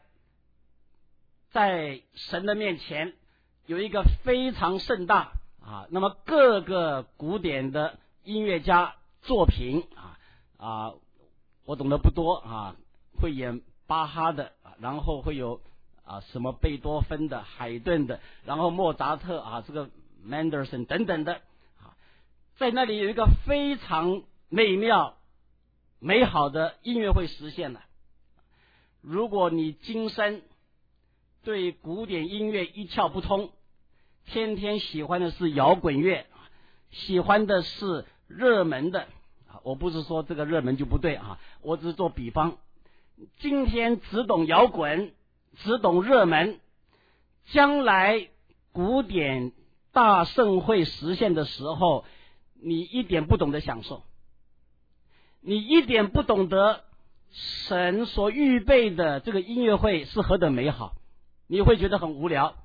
S6: 在神的面前有一个非常盛大啊，那么各个古典的音乐家作品啊啊，我懂得不多啊，会演巴哈的，然后会有啊什么贝多芬的、海顿的，然后莫扎特啊，这个 Mendelssohn 等等的，在那里有一个非常美妙美好的音乐会实现了。如果你今生对古典音乐一窍不通，天天喜欢的是摇滚乐，喜欢的是热门的，我不是说这个热门就不对啊，我只是做比方。今天只懂摇滚，只懂热门，将来古典大盛会实现的时候，你一点不懂得享受，你一点不懂得神所预备的这个音乐会是何等美好，你会觉得很无聊。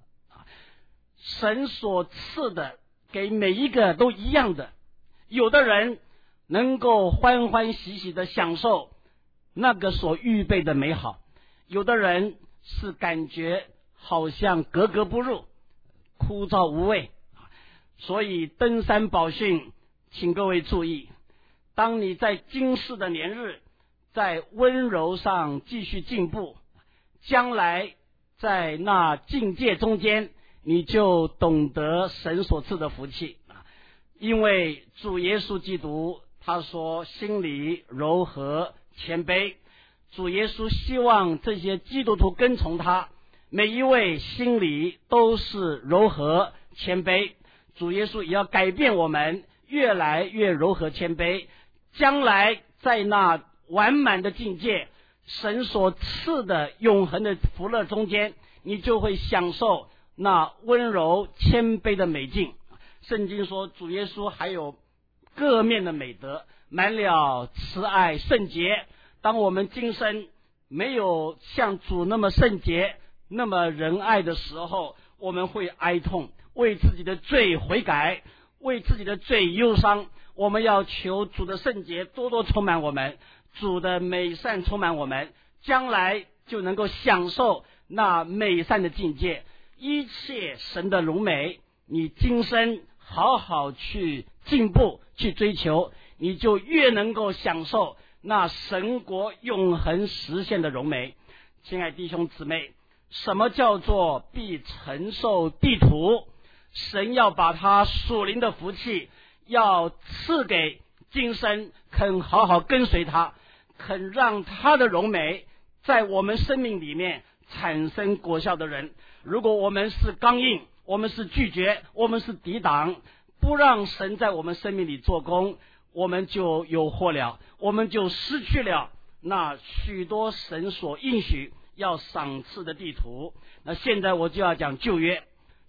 S6: 神所赐的给每一个都一样的，有的人能够欢欢喜喜的享受那个所预备的美好，有的人是感觉好像格格不入，枯燥无味。所以登山宝训，请各位注意，当你在今世的年日在温柔上继续进步，将来在那境界中间，你就懂得神所赐的福气。因为主耶稣基督他说心里柔和谦卑，主耶稣希望这些基督徒跟从他，每一位心里都是柔和谦卑。主耶稣也要改变我们，越来越柔和谦卑，将来在那完满的境界，神所赐的永恒的福乐中间，你就会享受那温柔谦卑的美境。圣经说主耶稣还有各面的美德，满了慈爱圣洁。当我们今生没有像主那么圣洁那么仁爱的时候，我们会哀痛，为自己的罪悔改，为自己的罪忧伤。我们要求主的圣洁多多充满我们，主的美善充满我们，将来就能够享受那美善的境界，一切神的荣美，你今生好好去进步去追求，你就越能够享受那神国永恒实现的荣美。亲爱弟兄姊妹，什么叫做必承受地土？神要把他属灵的福气要赐给今生肯好好跟随他，肯让他的荣美在我们生命里面产生果效的人。如果我们是刚硬，我们是拒绝，我们是抵挡，不让神在我们生命里做工，我们就有祸了，我们就失去了那许多神所应许要赏赐的地图。那现在我就要讲旧约。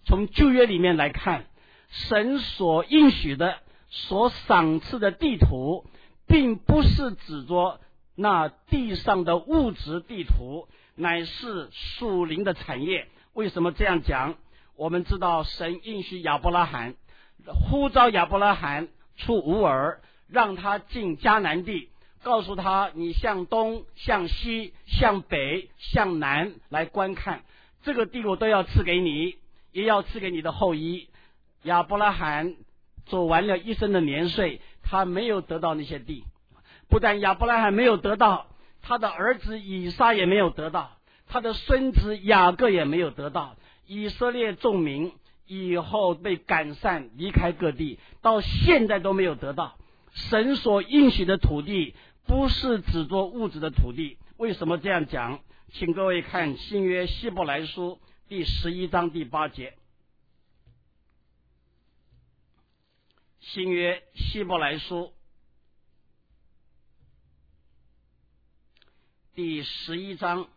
S6: 从旧约里面来看，神所应许的、所赏赐的地土，并不是指着那地上的物质地土，乃是属灵的产业。为什么这样讲？我们知道神应许亚伯拉罕，呼召亚伯拉罕出乌尔，让他进迦南地，告诉他你向东、向西、向北、向南来观看，这个地我都要赐给你，也要赐给你的后裔。亚伯拉罕走完了一生的年岁，他没有得到那些地，不但亚伯拉罕没有得到，他的儿子以撒也没有得到，他的孙子雅各也没有得到。以色列众民以后被赶散离开各地，到现在都没有得到。神所应许的土地不是只做物质的土地。为什么这样讲？请各位看新约希伯来书第十一章第八节。新约希伯来书第十一章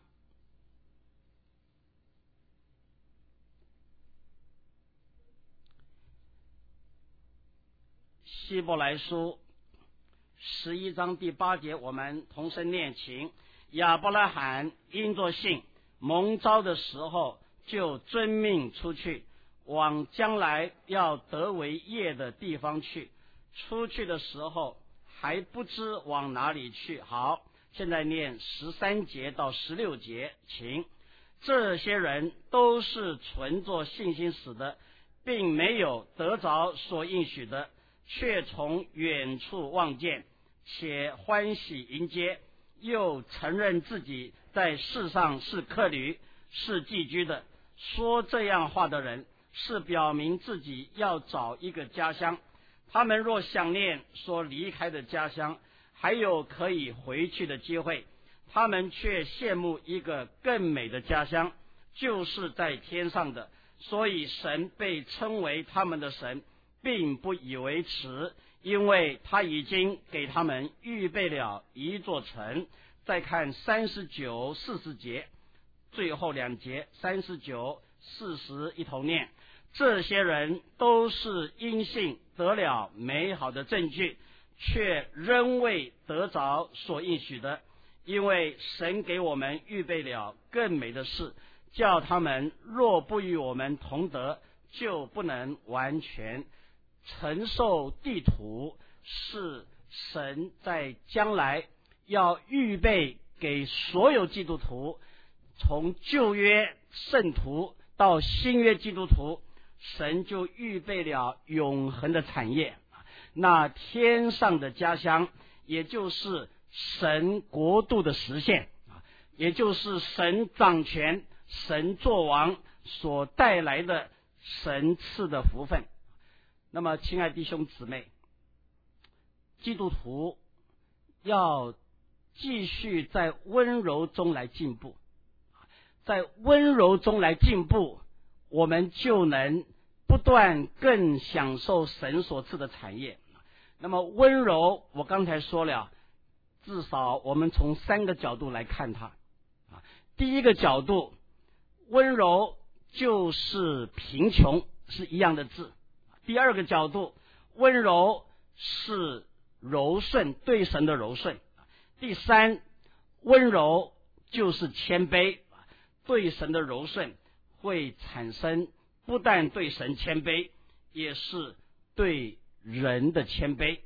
S6: 希伯来书十一章第八节，我们同声念请。亚伯拉罕因着信蒙召的时候，就遵命出去，往将来要得为业的地方去。出去的时候还不知往哪里去。好，现在念十三节到十六节，请。这些人都是存着信心死的，并没有得着所应许的，却从远处望见，且欢喜迎接，又承认自己在世上是客旅，是寄居的。说这样话的人，是表明自己要找一个家乡。他们若想念所离开的家乡，还有可以回去的机会，他们却羡慕一个更美的家乡，就是在天上的。所以神被称为他们的神，并不以为耻，因为他已经给他们预备了一座城。再看三十九、四十节，最后两节三十九、四十一同念。这些人都是因信得了美好的证据，却仍未得着所应许的，因为神给我们预备了更美的事，叫他们若不与我们同得，就不能完全承受地土，是神在将来要预备给所有基督徒，从旧约圣徒到新约基督徒，神就预备了永恒的产业。那天上的家乡，也就是神国度的实现，也就是神掌权、神作王所带来的神赐的福分。那么亲爱弟兄姊妹，基督徒要继续在温柔中来进步，在温柔中来进步，我们就能不断更享受神所赐的产业。那么温柔，我刚才说了，至少我们从三个角度来看它。第一个角度，温柔就是贫穷，是一样的字。第二个角度，温柔是柔顺，对神的柔顺。第三，温柔就是谦卑，对神的柔顺会产生不但对神谦卑，也是对人的谦卑。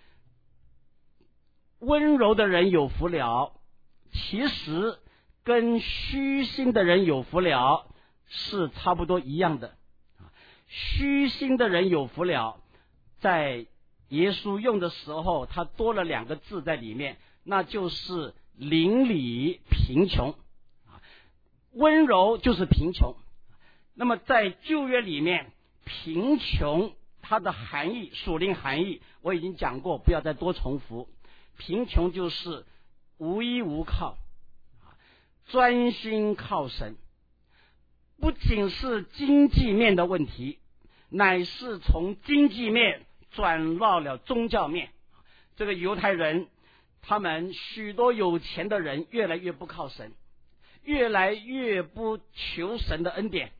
S6: 温柔的人有福了，其实跟虚心的人有福了是差不多一样的。虚心的人有福了，在耶稣用的时候，他多了两个字在里面，那就是邻里贫穷。温柔就是贫穷。那么在旧约里面，贫穷它的含义，属灵含义我已经讲过，不要再多重复。贫穷就是无依无靠，专心靠神，不仅是经济面的问题，乃是从经济面转到了宗教面。这个犹太人，他们许多有钱的人越来越不靠神，越来越不求神的恩典，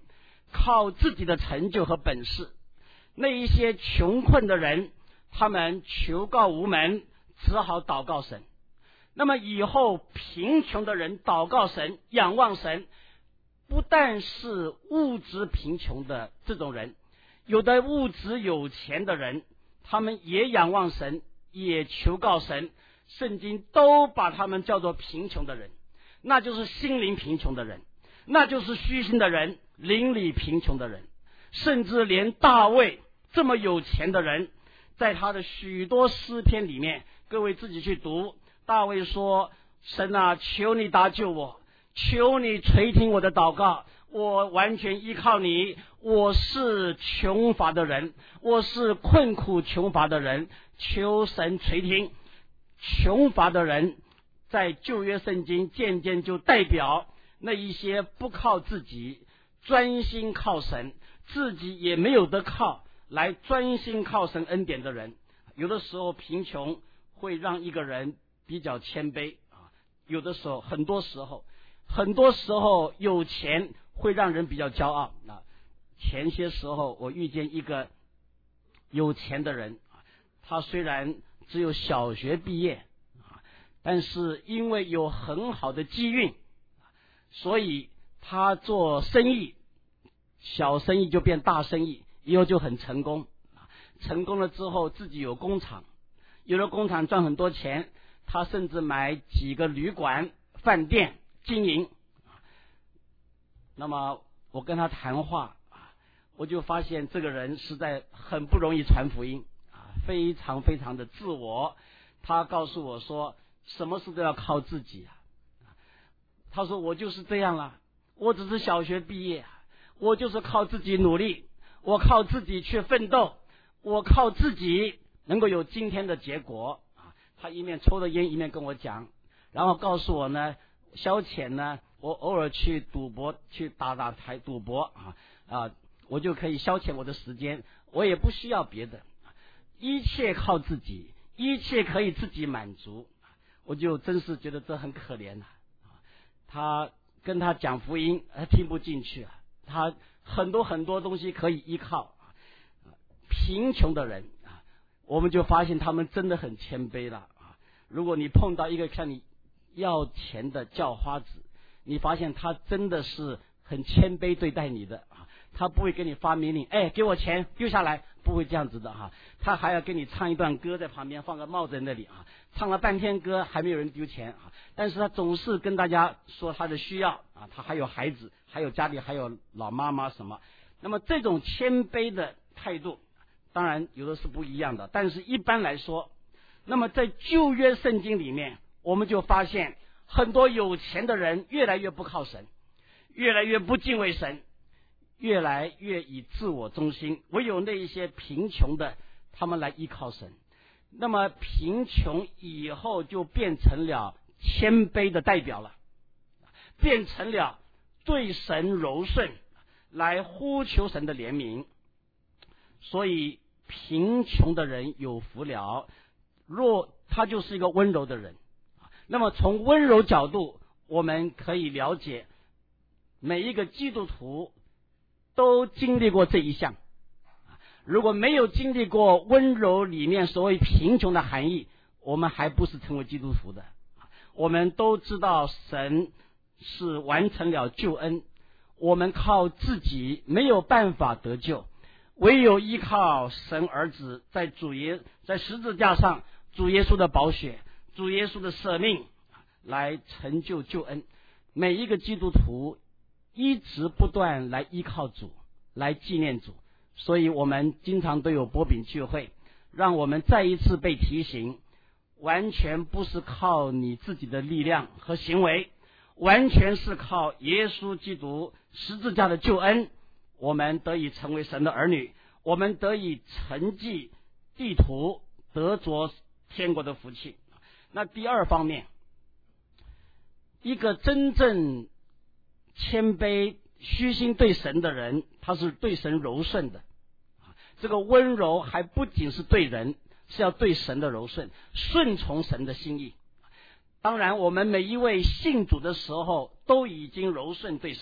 S6: 靠自己的成就和本事。那一些穷困的人，他们求告无门，只好祷告神。那么以后贫穷的人祷告神，仰望神，不但是物质贫穷的这种人，有的物质有钱的人，他们也仰望神，也求告神。圣经都把他们叫做贫穷的人，那就是心灵贫穷的人，那就是虚心的人，灵里贫穷的人。甚至连大卫这么有钱的人，在他的许多诗篇里面，各位自己去读，大卫说，神啊，求你搭救我，求你垂听我的祷告，我完全依靠你，我是穷乏的人，我是困苦穷乏的人，求神垂听。穷乏的人在旧约圣经渐渐就代表那一些不靠自己，专心靠神，自己也没有得靠，来专心靠神恩典的人。有的时候贫穷会让一个人比较谦卑啊，有的时候很多时候很多时候有钱会让人比较骄傲啊。前些时候我遇见一个有钱的人，他虽然只有小学毕业，但是因为有很好的机运，所以他做生意，小生意就变大生意，以后就很成功。成功了之后，自己有工厂，有了工厂赚很多钱，他甚至买几个旅馆、饭店经营。那么我跟他谈话，我就发现这个人实在很不容易传福音，非常非常的自我。他告诉我说，什么事都要靠自己啊。他说我就是这样了，我只是小学毕业，我就是靠自己努力，我靠自己去奋斗，我靠自己能够有今天的结果啊。他一面抽着烟一面跟我讲，然后告诉我呢，消遣呢，我偶尔去赌博，去打打牌赌博啊啊，我就可以消遣我的时间，我也不需要别的，一切靠自己，一切可以自己满足。我就真是觉得这很可怜啊。他跟他讲福音，他听不进去啊。他很多很多东西可以依靠。贫穷的人啊，我们就发现他们真的很谦卑了啊。如果你碰到一个向你要钱的叫花子，你发现他真的是很谦卑对待你的啊，他不会给你发命令，哎，给我钱丢下来，不会这样子的哈。他还要给你唱一段歌，在旁边放个帽子在那里啊，唱了半天歌还没有人丢钱啊。但是他总是跟大家说他的需要啊，他还有孩子，还有家里还有老妈妈什么。那么这种谦卑的态度，当然有的是不一样的，但是一般来说，那么在旧约圣经里面，我们就发现很多有钱的人越来越不靠神，越来越不敬畏神，越来越以自我中心，唯有那一些贫穷的他们来依靠神。那么贫穷以后就变成了谦卑的代表了，变成了对神柔顺，来呼求神的怜悯。所以贫穷的人有福了，若他就是一个温柔的人。那么从温柔角度，我们可以了解每一个基督徒都经历过这一项。如果没有经历过温柔里面所谓贫穷的含义，我们还不是成为基督徒的。我们都知道神是完成了救恩，我们靠自己没有办法得救，唯有依靠神儿子在主耶在十字架上主耶稣的宝血，主耶稣的舍命来成就救恩。每一个基督徒一直不断来依靠主，来纪念主。所以我们经常都有擘饼聚会，让我们再一次被提醒，完全不是靠你自己的力量和行为，完全是靠耶稣基督十字架的救恩，我们得以成为神的儿女，我们得以承继地土，得着天国的福气。那第二方面，一个真正谦卑虚心对神的人，他是对神柔顺的。这个温柔还不仅是对人，是要对神的柔顺，顺从神的心意。当然我们每一位信主的时候都已经柔顺对神，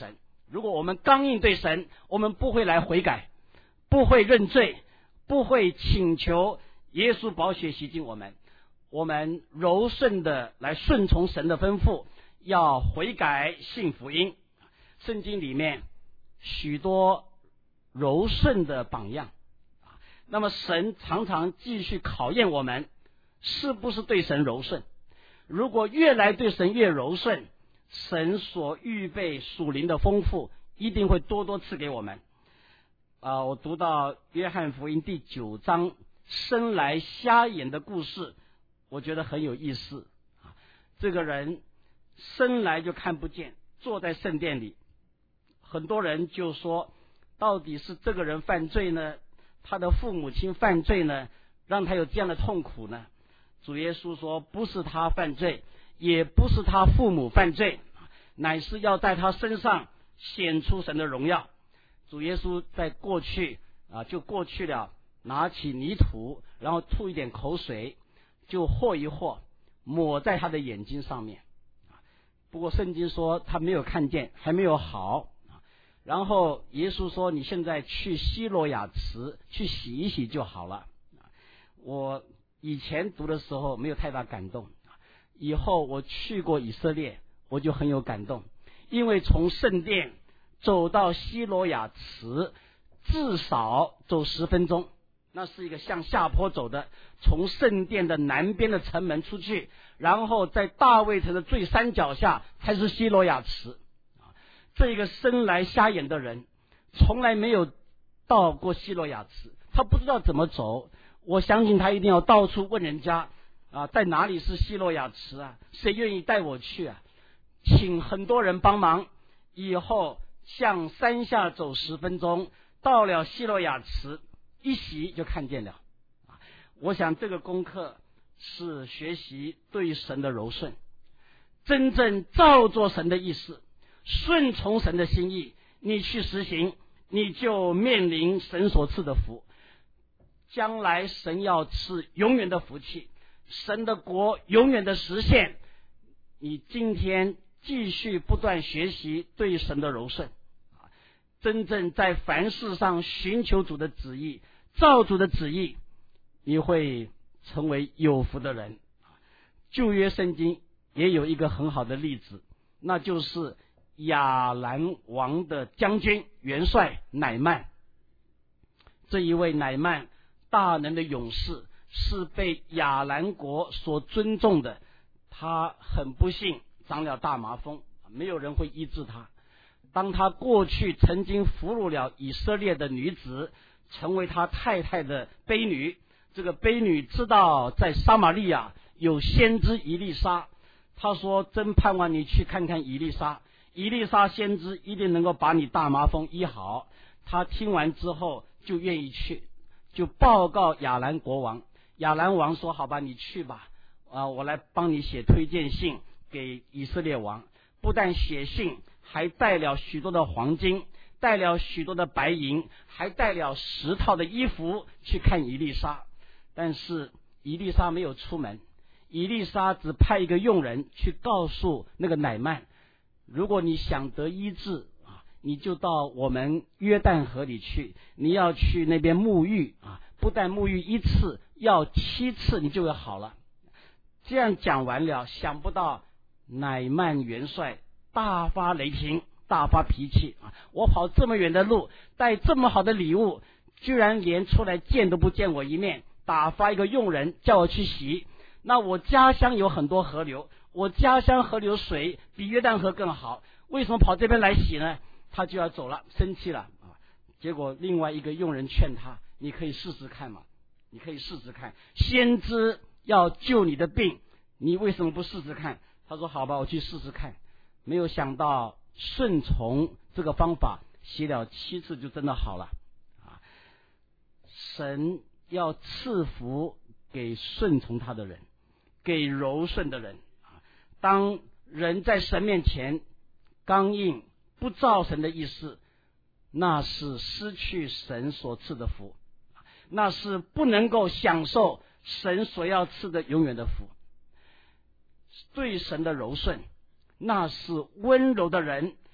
S6: 如果我们刚硬对神，我们不会来悔改，不会认罪，不会请求耶稣宝血洗净我们，我们柔顺的来顺从神的吩咐，要悔改信福音。圣经里面许多柔顺的榜样，那么神常常继续考验我们是不是对神柔顺。如果越来对神越柔顺，神所预备属灵的丰富一定会多多赐给我们。啊、呃，我读到约翰福音第九章生来瞎眼的故事，我觉得很有意思。这个人生来就看不见，坐在圣殿里，很多人就说，到底是这个人犯罪呢，他的父母亲犯罪呢，让他有这样的痛苦呢？主耶稣说，不是他犯罪，也不是他父母犯罪，乃是要在他身上显出神的荣耀。主耶稣在过去啊，就过去了，拿起泥土，然后吐一点口水，就和一和，抹在他的眼睛上面。不过圣经说他没有看见，还没有好。然后耶稣说，你现在去西罗亚池去洗一洗就好了。我以前读的时候没有太大感动，以后我去过以色列，我就很有感动，因为从圣殿走到西罗亚池至少走十分钟，那是一个向下坡走的，从圣殿的南边的城门出去，然后在大卫城的最山脚下才是西罗亚池。这个生来瞎眼的人从来没有到过西罗亚池，他不知道怎么走，我相信他一定要到处问人家啊，在哪里是西罗亚池啊？谁愿意带我去啊？请很多人帮忙，以后向山下走十分钟，到了西罗亚池，一洗就看见了。我想这个功课是学习对神的柔顺，真正照做神的意思，顺从神的心意，你去实行，你就面临神所赐的福。将来神要赐永远的福气，神的国永远的实现。你今天继续不断学习对神的柔顺，真正在凡事上寻求主的旨意，照主的旨意，你会成为有福的人。旧约圣经也有一个很好的例子，那就是亚兰王的将军元帅乃曼。这一位乃曼大能的勇士，是被亚兰国所尊重的。他很不幸长了大麻风，没有人会医治他。当他过去曾经俘虏了以色列的女子，成为他太太的婢女，这个婢女知道在撒玛利亚有先知以利沙，他说，真盼望你去看看以利沙，以利沙先知一定能够把你大麻风医好。他听完之后就愿意去，就报告亚兰国王。亚兰王说，好吧，你去吧，啊，我来帮你写推荐信给以色列王。不但写信，还带了许多的黄金，带了许多的白银，还带了十套的衣服去看以利沙。但是以利沙没有出门，以利沙只派一个佣人去告诉那个乃曼，如果你想得医治，你就到我们约旦河里去，你要去那边沐浴啊，不但沐浴一次，要七次你就会好了。这样讲完了，想不到乃曼元帅大发雷霆，大发脾气啊！我跑这么远的路，带这么好的礼物，居然连出来见都不见我一面，打发一个佣人叫我去洗。那我家乡有很多河流，我家乡河流水比约旦河更好，为什么跑这边来洗呢？他就要走了，生气了啊！结果另外一个佣人劝他，你可以试试看嘛，你可以试试看，先知要救你的病，你为什么不试试看？他说好吧，我去试试看。没有想到顺从这个方法，洗了七次就真的好了啊！神要赐福给顺从他的人，给柔顺的人啊！当人在神面前刚硬不照神的意思，那是失去神所赐的福，那是不能够享受神所要赐的永远的福。对神的柔顺，那是温柔的人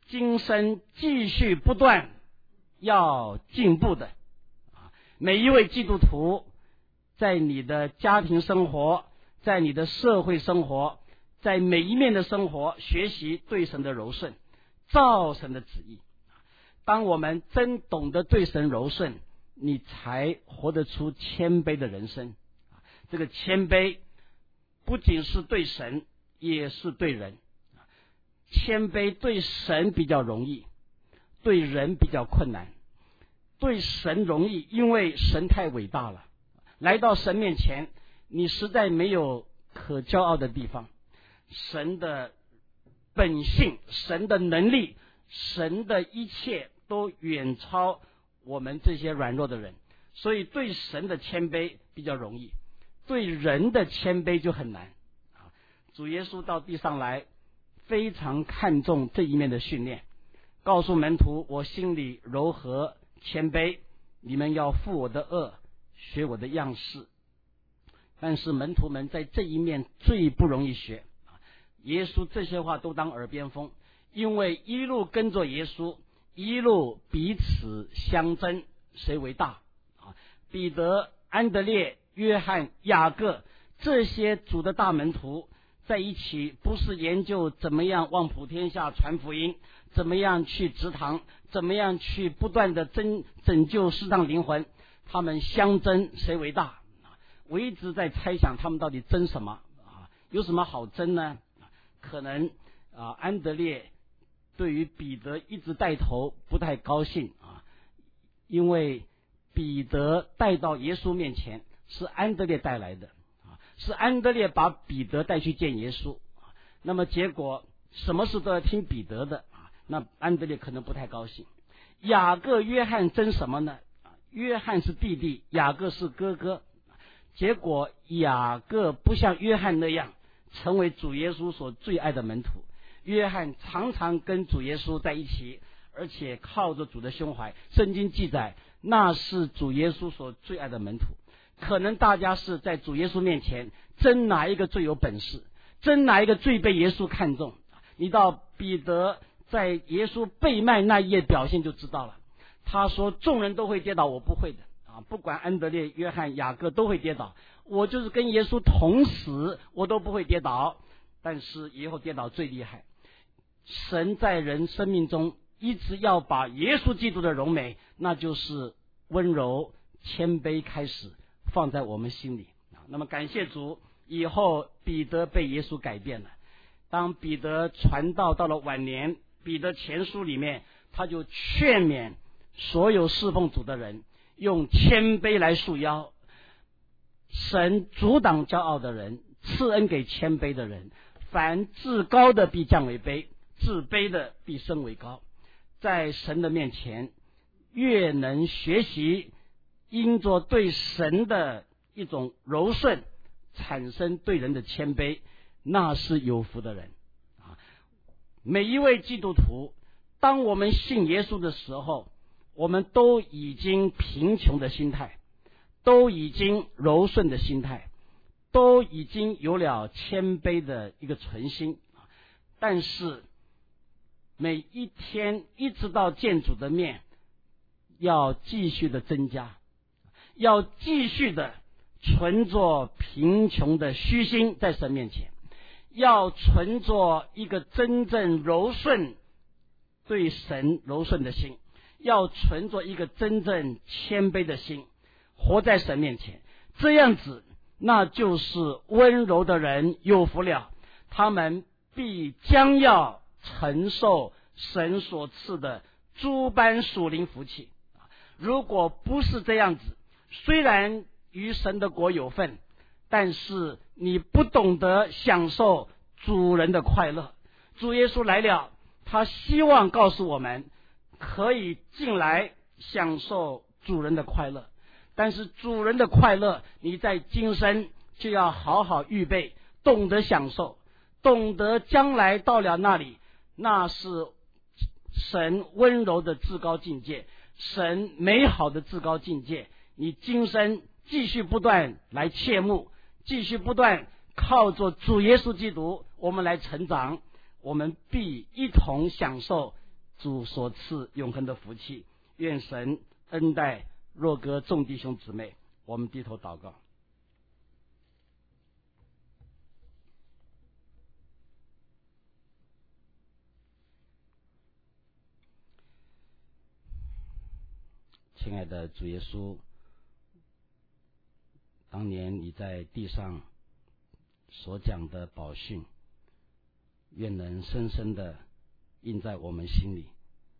S6: 今生继续不断要进步的。每一位基督徒在你的家庭生活，在你的社会生活，在每一面的生活学习对神的柔顺，照神的旨意。当我们真懂得对神柔顺，你才活得出谦卑的人生。这个谦卑不仅是对神，也是对人。谦卑对神比较容易，对人比较困难。对神容易，因为神太伟大了。来到神面前，你实在没有可骄傲的地方。神的本性，神的能力，神的一切都远超我们这些软弱的人，所以对神的谦卑比较容易，对人的谦卑就很难。主耶稣到地上来，非常看重这一面的训练，告诉门徒，我心里柔和谦卑，你们要负我的恶，学我的样式。但是门徒们在这一面最不容易学，耶稣这些话都当耳边风，因为一路跟着耶稣，一路彼此相争，谁为大。彼得、安德烈、约翰、雅各这些主的大门徒在一起，不是研究怎么样望普天下传福音，怎么样去植堂，怎么样去不断的拯拯救世上灵魂，他们相争谁为大。我一直在猜想他们到底争什么啊？有什么好争呢？可能啊，安德烈对于彼得一直带头不太高兴啊，因为彼得带到耶稣面前是安德烈带来的啊，是安德烈把彼得带去见耶稣。那么结果什么事都要听彼得的啊，那安德烈可能不太高兴。雅各、约翰争什么呢？约翰是弟弟，雅各是哥哥。结果雅各不像约翰那样成为主耶稣所最爱的门徒，约翰常常跟主耶稣在一起，而且靠着主的胸怀。圣经记载那是主耶稣所最爱的门徒。可能大家是在主耶稣面前争哪一个最有本事，争哪一个最被耶稣看重。你到彼得在耶稣被卖那一页表现就知道了，他说众人都会跌倒，我不会的啊，不管安德烈、约翰、雅各都会跌倒，我就是跟耶稣同死，我都不会跌倒。但是以后跌倒最厉害。神在人生命中一直要把耶稣基督的荣美，那就是温柔谦卑开始放在我们心里。那么感谢主，以后彼得被耶稣改变了。当彼得传道到了晚年，彼得前书里面他就劝勉所有侍奉主的人用谦卑来束腰。神阻挡骄傲的人，赐恩给谦卑的人。凡至高的必降为卑，自卑的必升为高。在神的面前，越能学习因着对神的一种柔顺，产生对人的谦卑，那是有福的人。每一位基督徒，当我们信耶稣的时候，我们都已经贫穷的心态，都已经柔顺的心态，都已经有了谦卑的一个存心。但是每一天一直到见主的面，要继续的增加，要继续的存着贫穷的虚心在神面前，要存着一个真正柔顺对神柔顺的心，要存着一个真正谦卑的心，活在神面前。这样子，那就是温柔的人有福了，他们必将要承受神所赐的诸般属灵福气。如果不是这样子，虽然与神的国有份，但是你不懂得享受主人的快乐。主耶稣来了，他希望告诉我们可以进来享受主人的快乐，但是主人的快乐你在今生就要好好预备，懂得享受，懂得将来到了那里，那是神温柔的至高境界，神美好的至高境界。你今生继续不断来切慕，继续不断靠着主耶稣基督我们来成长，我们必一同享受主所赐永恒的福气。愿神恩待若哥众弟兄姊妹。我们低头祷告。亲爱的主耶稣，当年你在地上所讲的宝训，愿能深深的印在我们心里。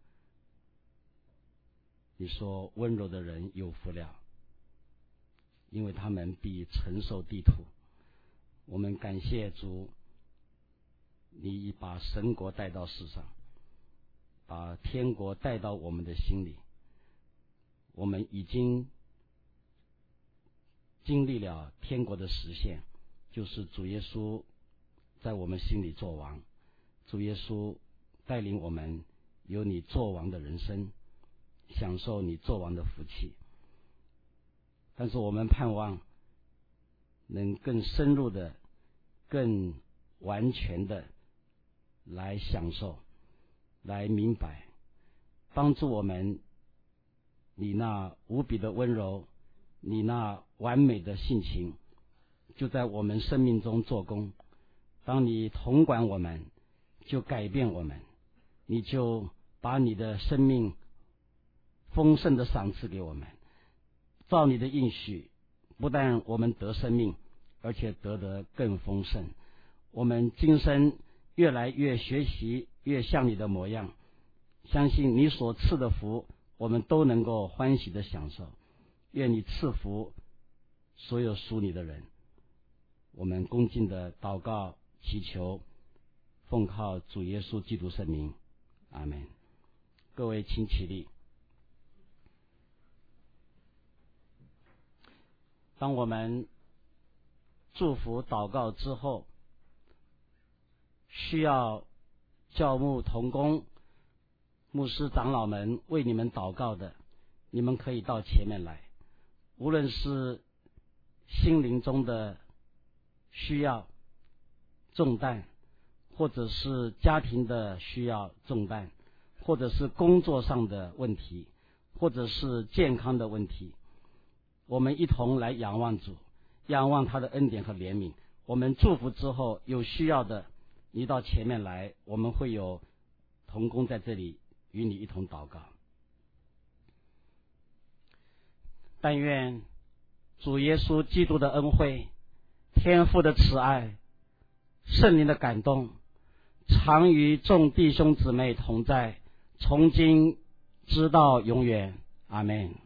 S6: 你说温柔的人有福了，因为他们必承受地土。我们感谢主，你已把神国带到世上，把天国带到我们的心里。我们已经经历了天国的实现，就是主耶稣在我们心里作王。主耶稣带领我们有你作王的人生，享受你作王的福气。但是我们盼望能更深入的、更完全的来享受，来明白，帮助我们你那无比的温柔，你那完美的性情，就在我们生命中做工。当你统管我们，就改变我们，你就把你的生命丰盛的赏赐给我们。照你的应许，不但我们得生命，而且得得更丰盛。我们今生越来越学习，越像你的模样，相信你所赐的福，我们都能够欢喜的享受。愿你赐福所有属你的人。我们恭敬的祷告祈求，奉靠主耶稣基督圣名，阿们。各位请起立。当我们祝福祷告之后，需要教牧同工、牧师长老们为你们祷告的，你们可以到前面来。无论是心灵中的需要重担，或者是家庭的需要重担，或者是工作上的问题，或者是健康的问题，我们一同来仰望主，仰望他的恩典和怜悯。我们祝福之后，有需要的你到前面来，我们会有同工在这里与你一同祷告。但愿主耶稣基督的恩惠、天父的慈爱、圣灵的感动，常与众弟兄姊妹同在，从今直到永远。阿们。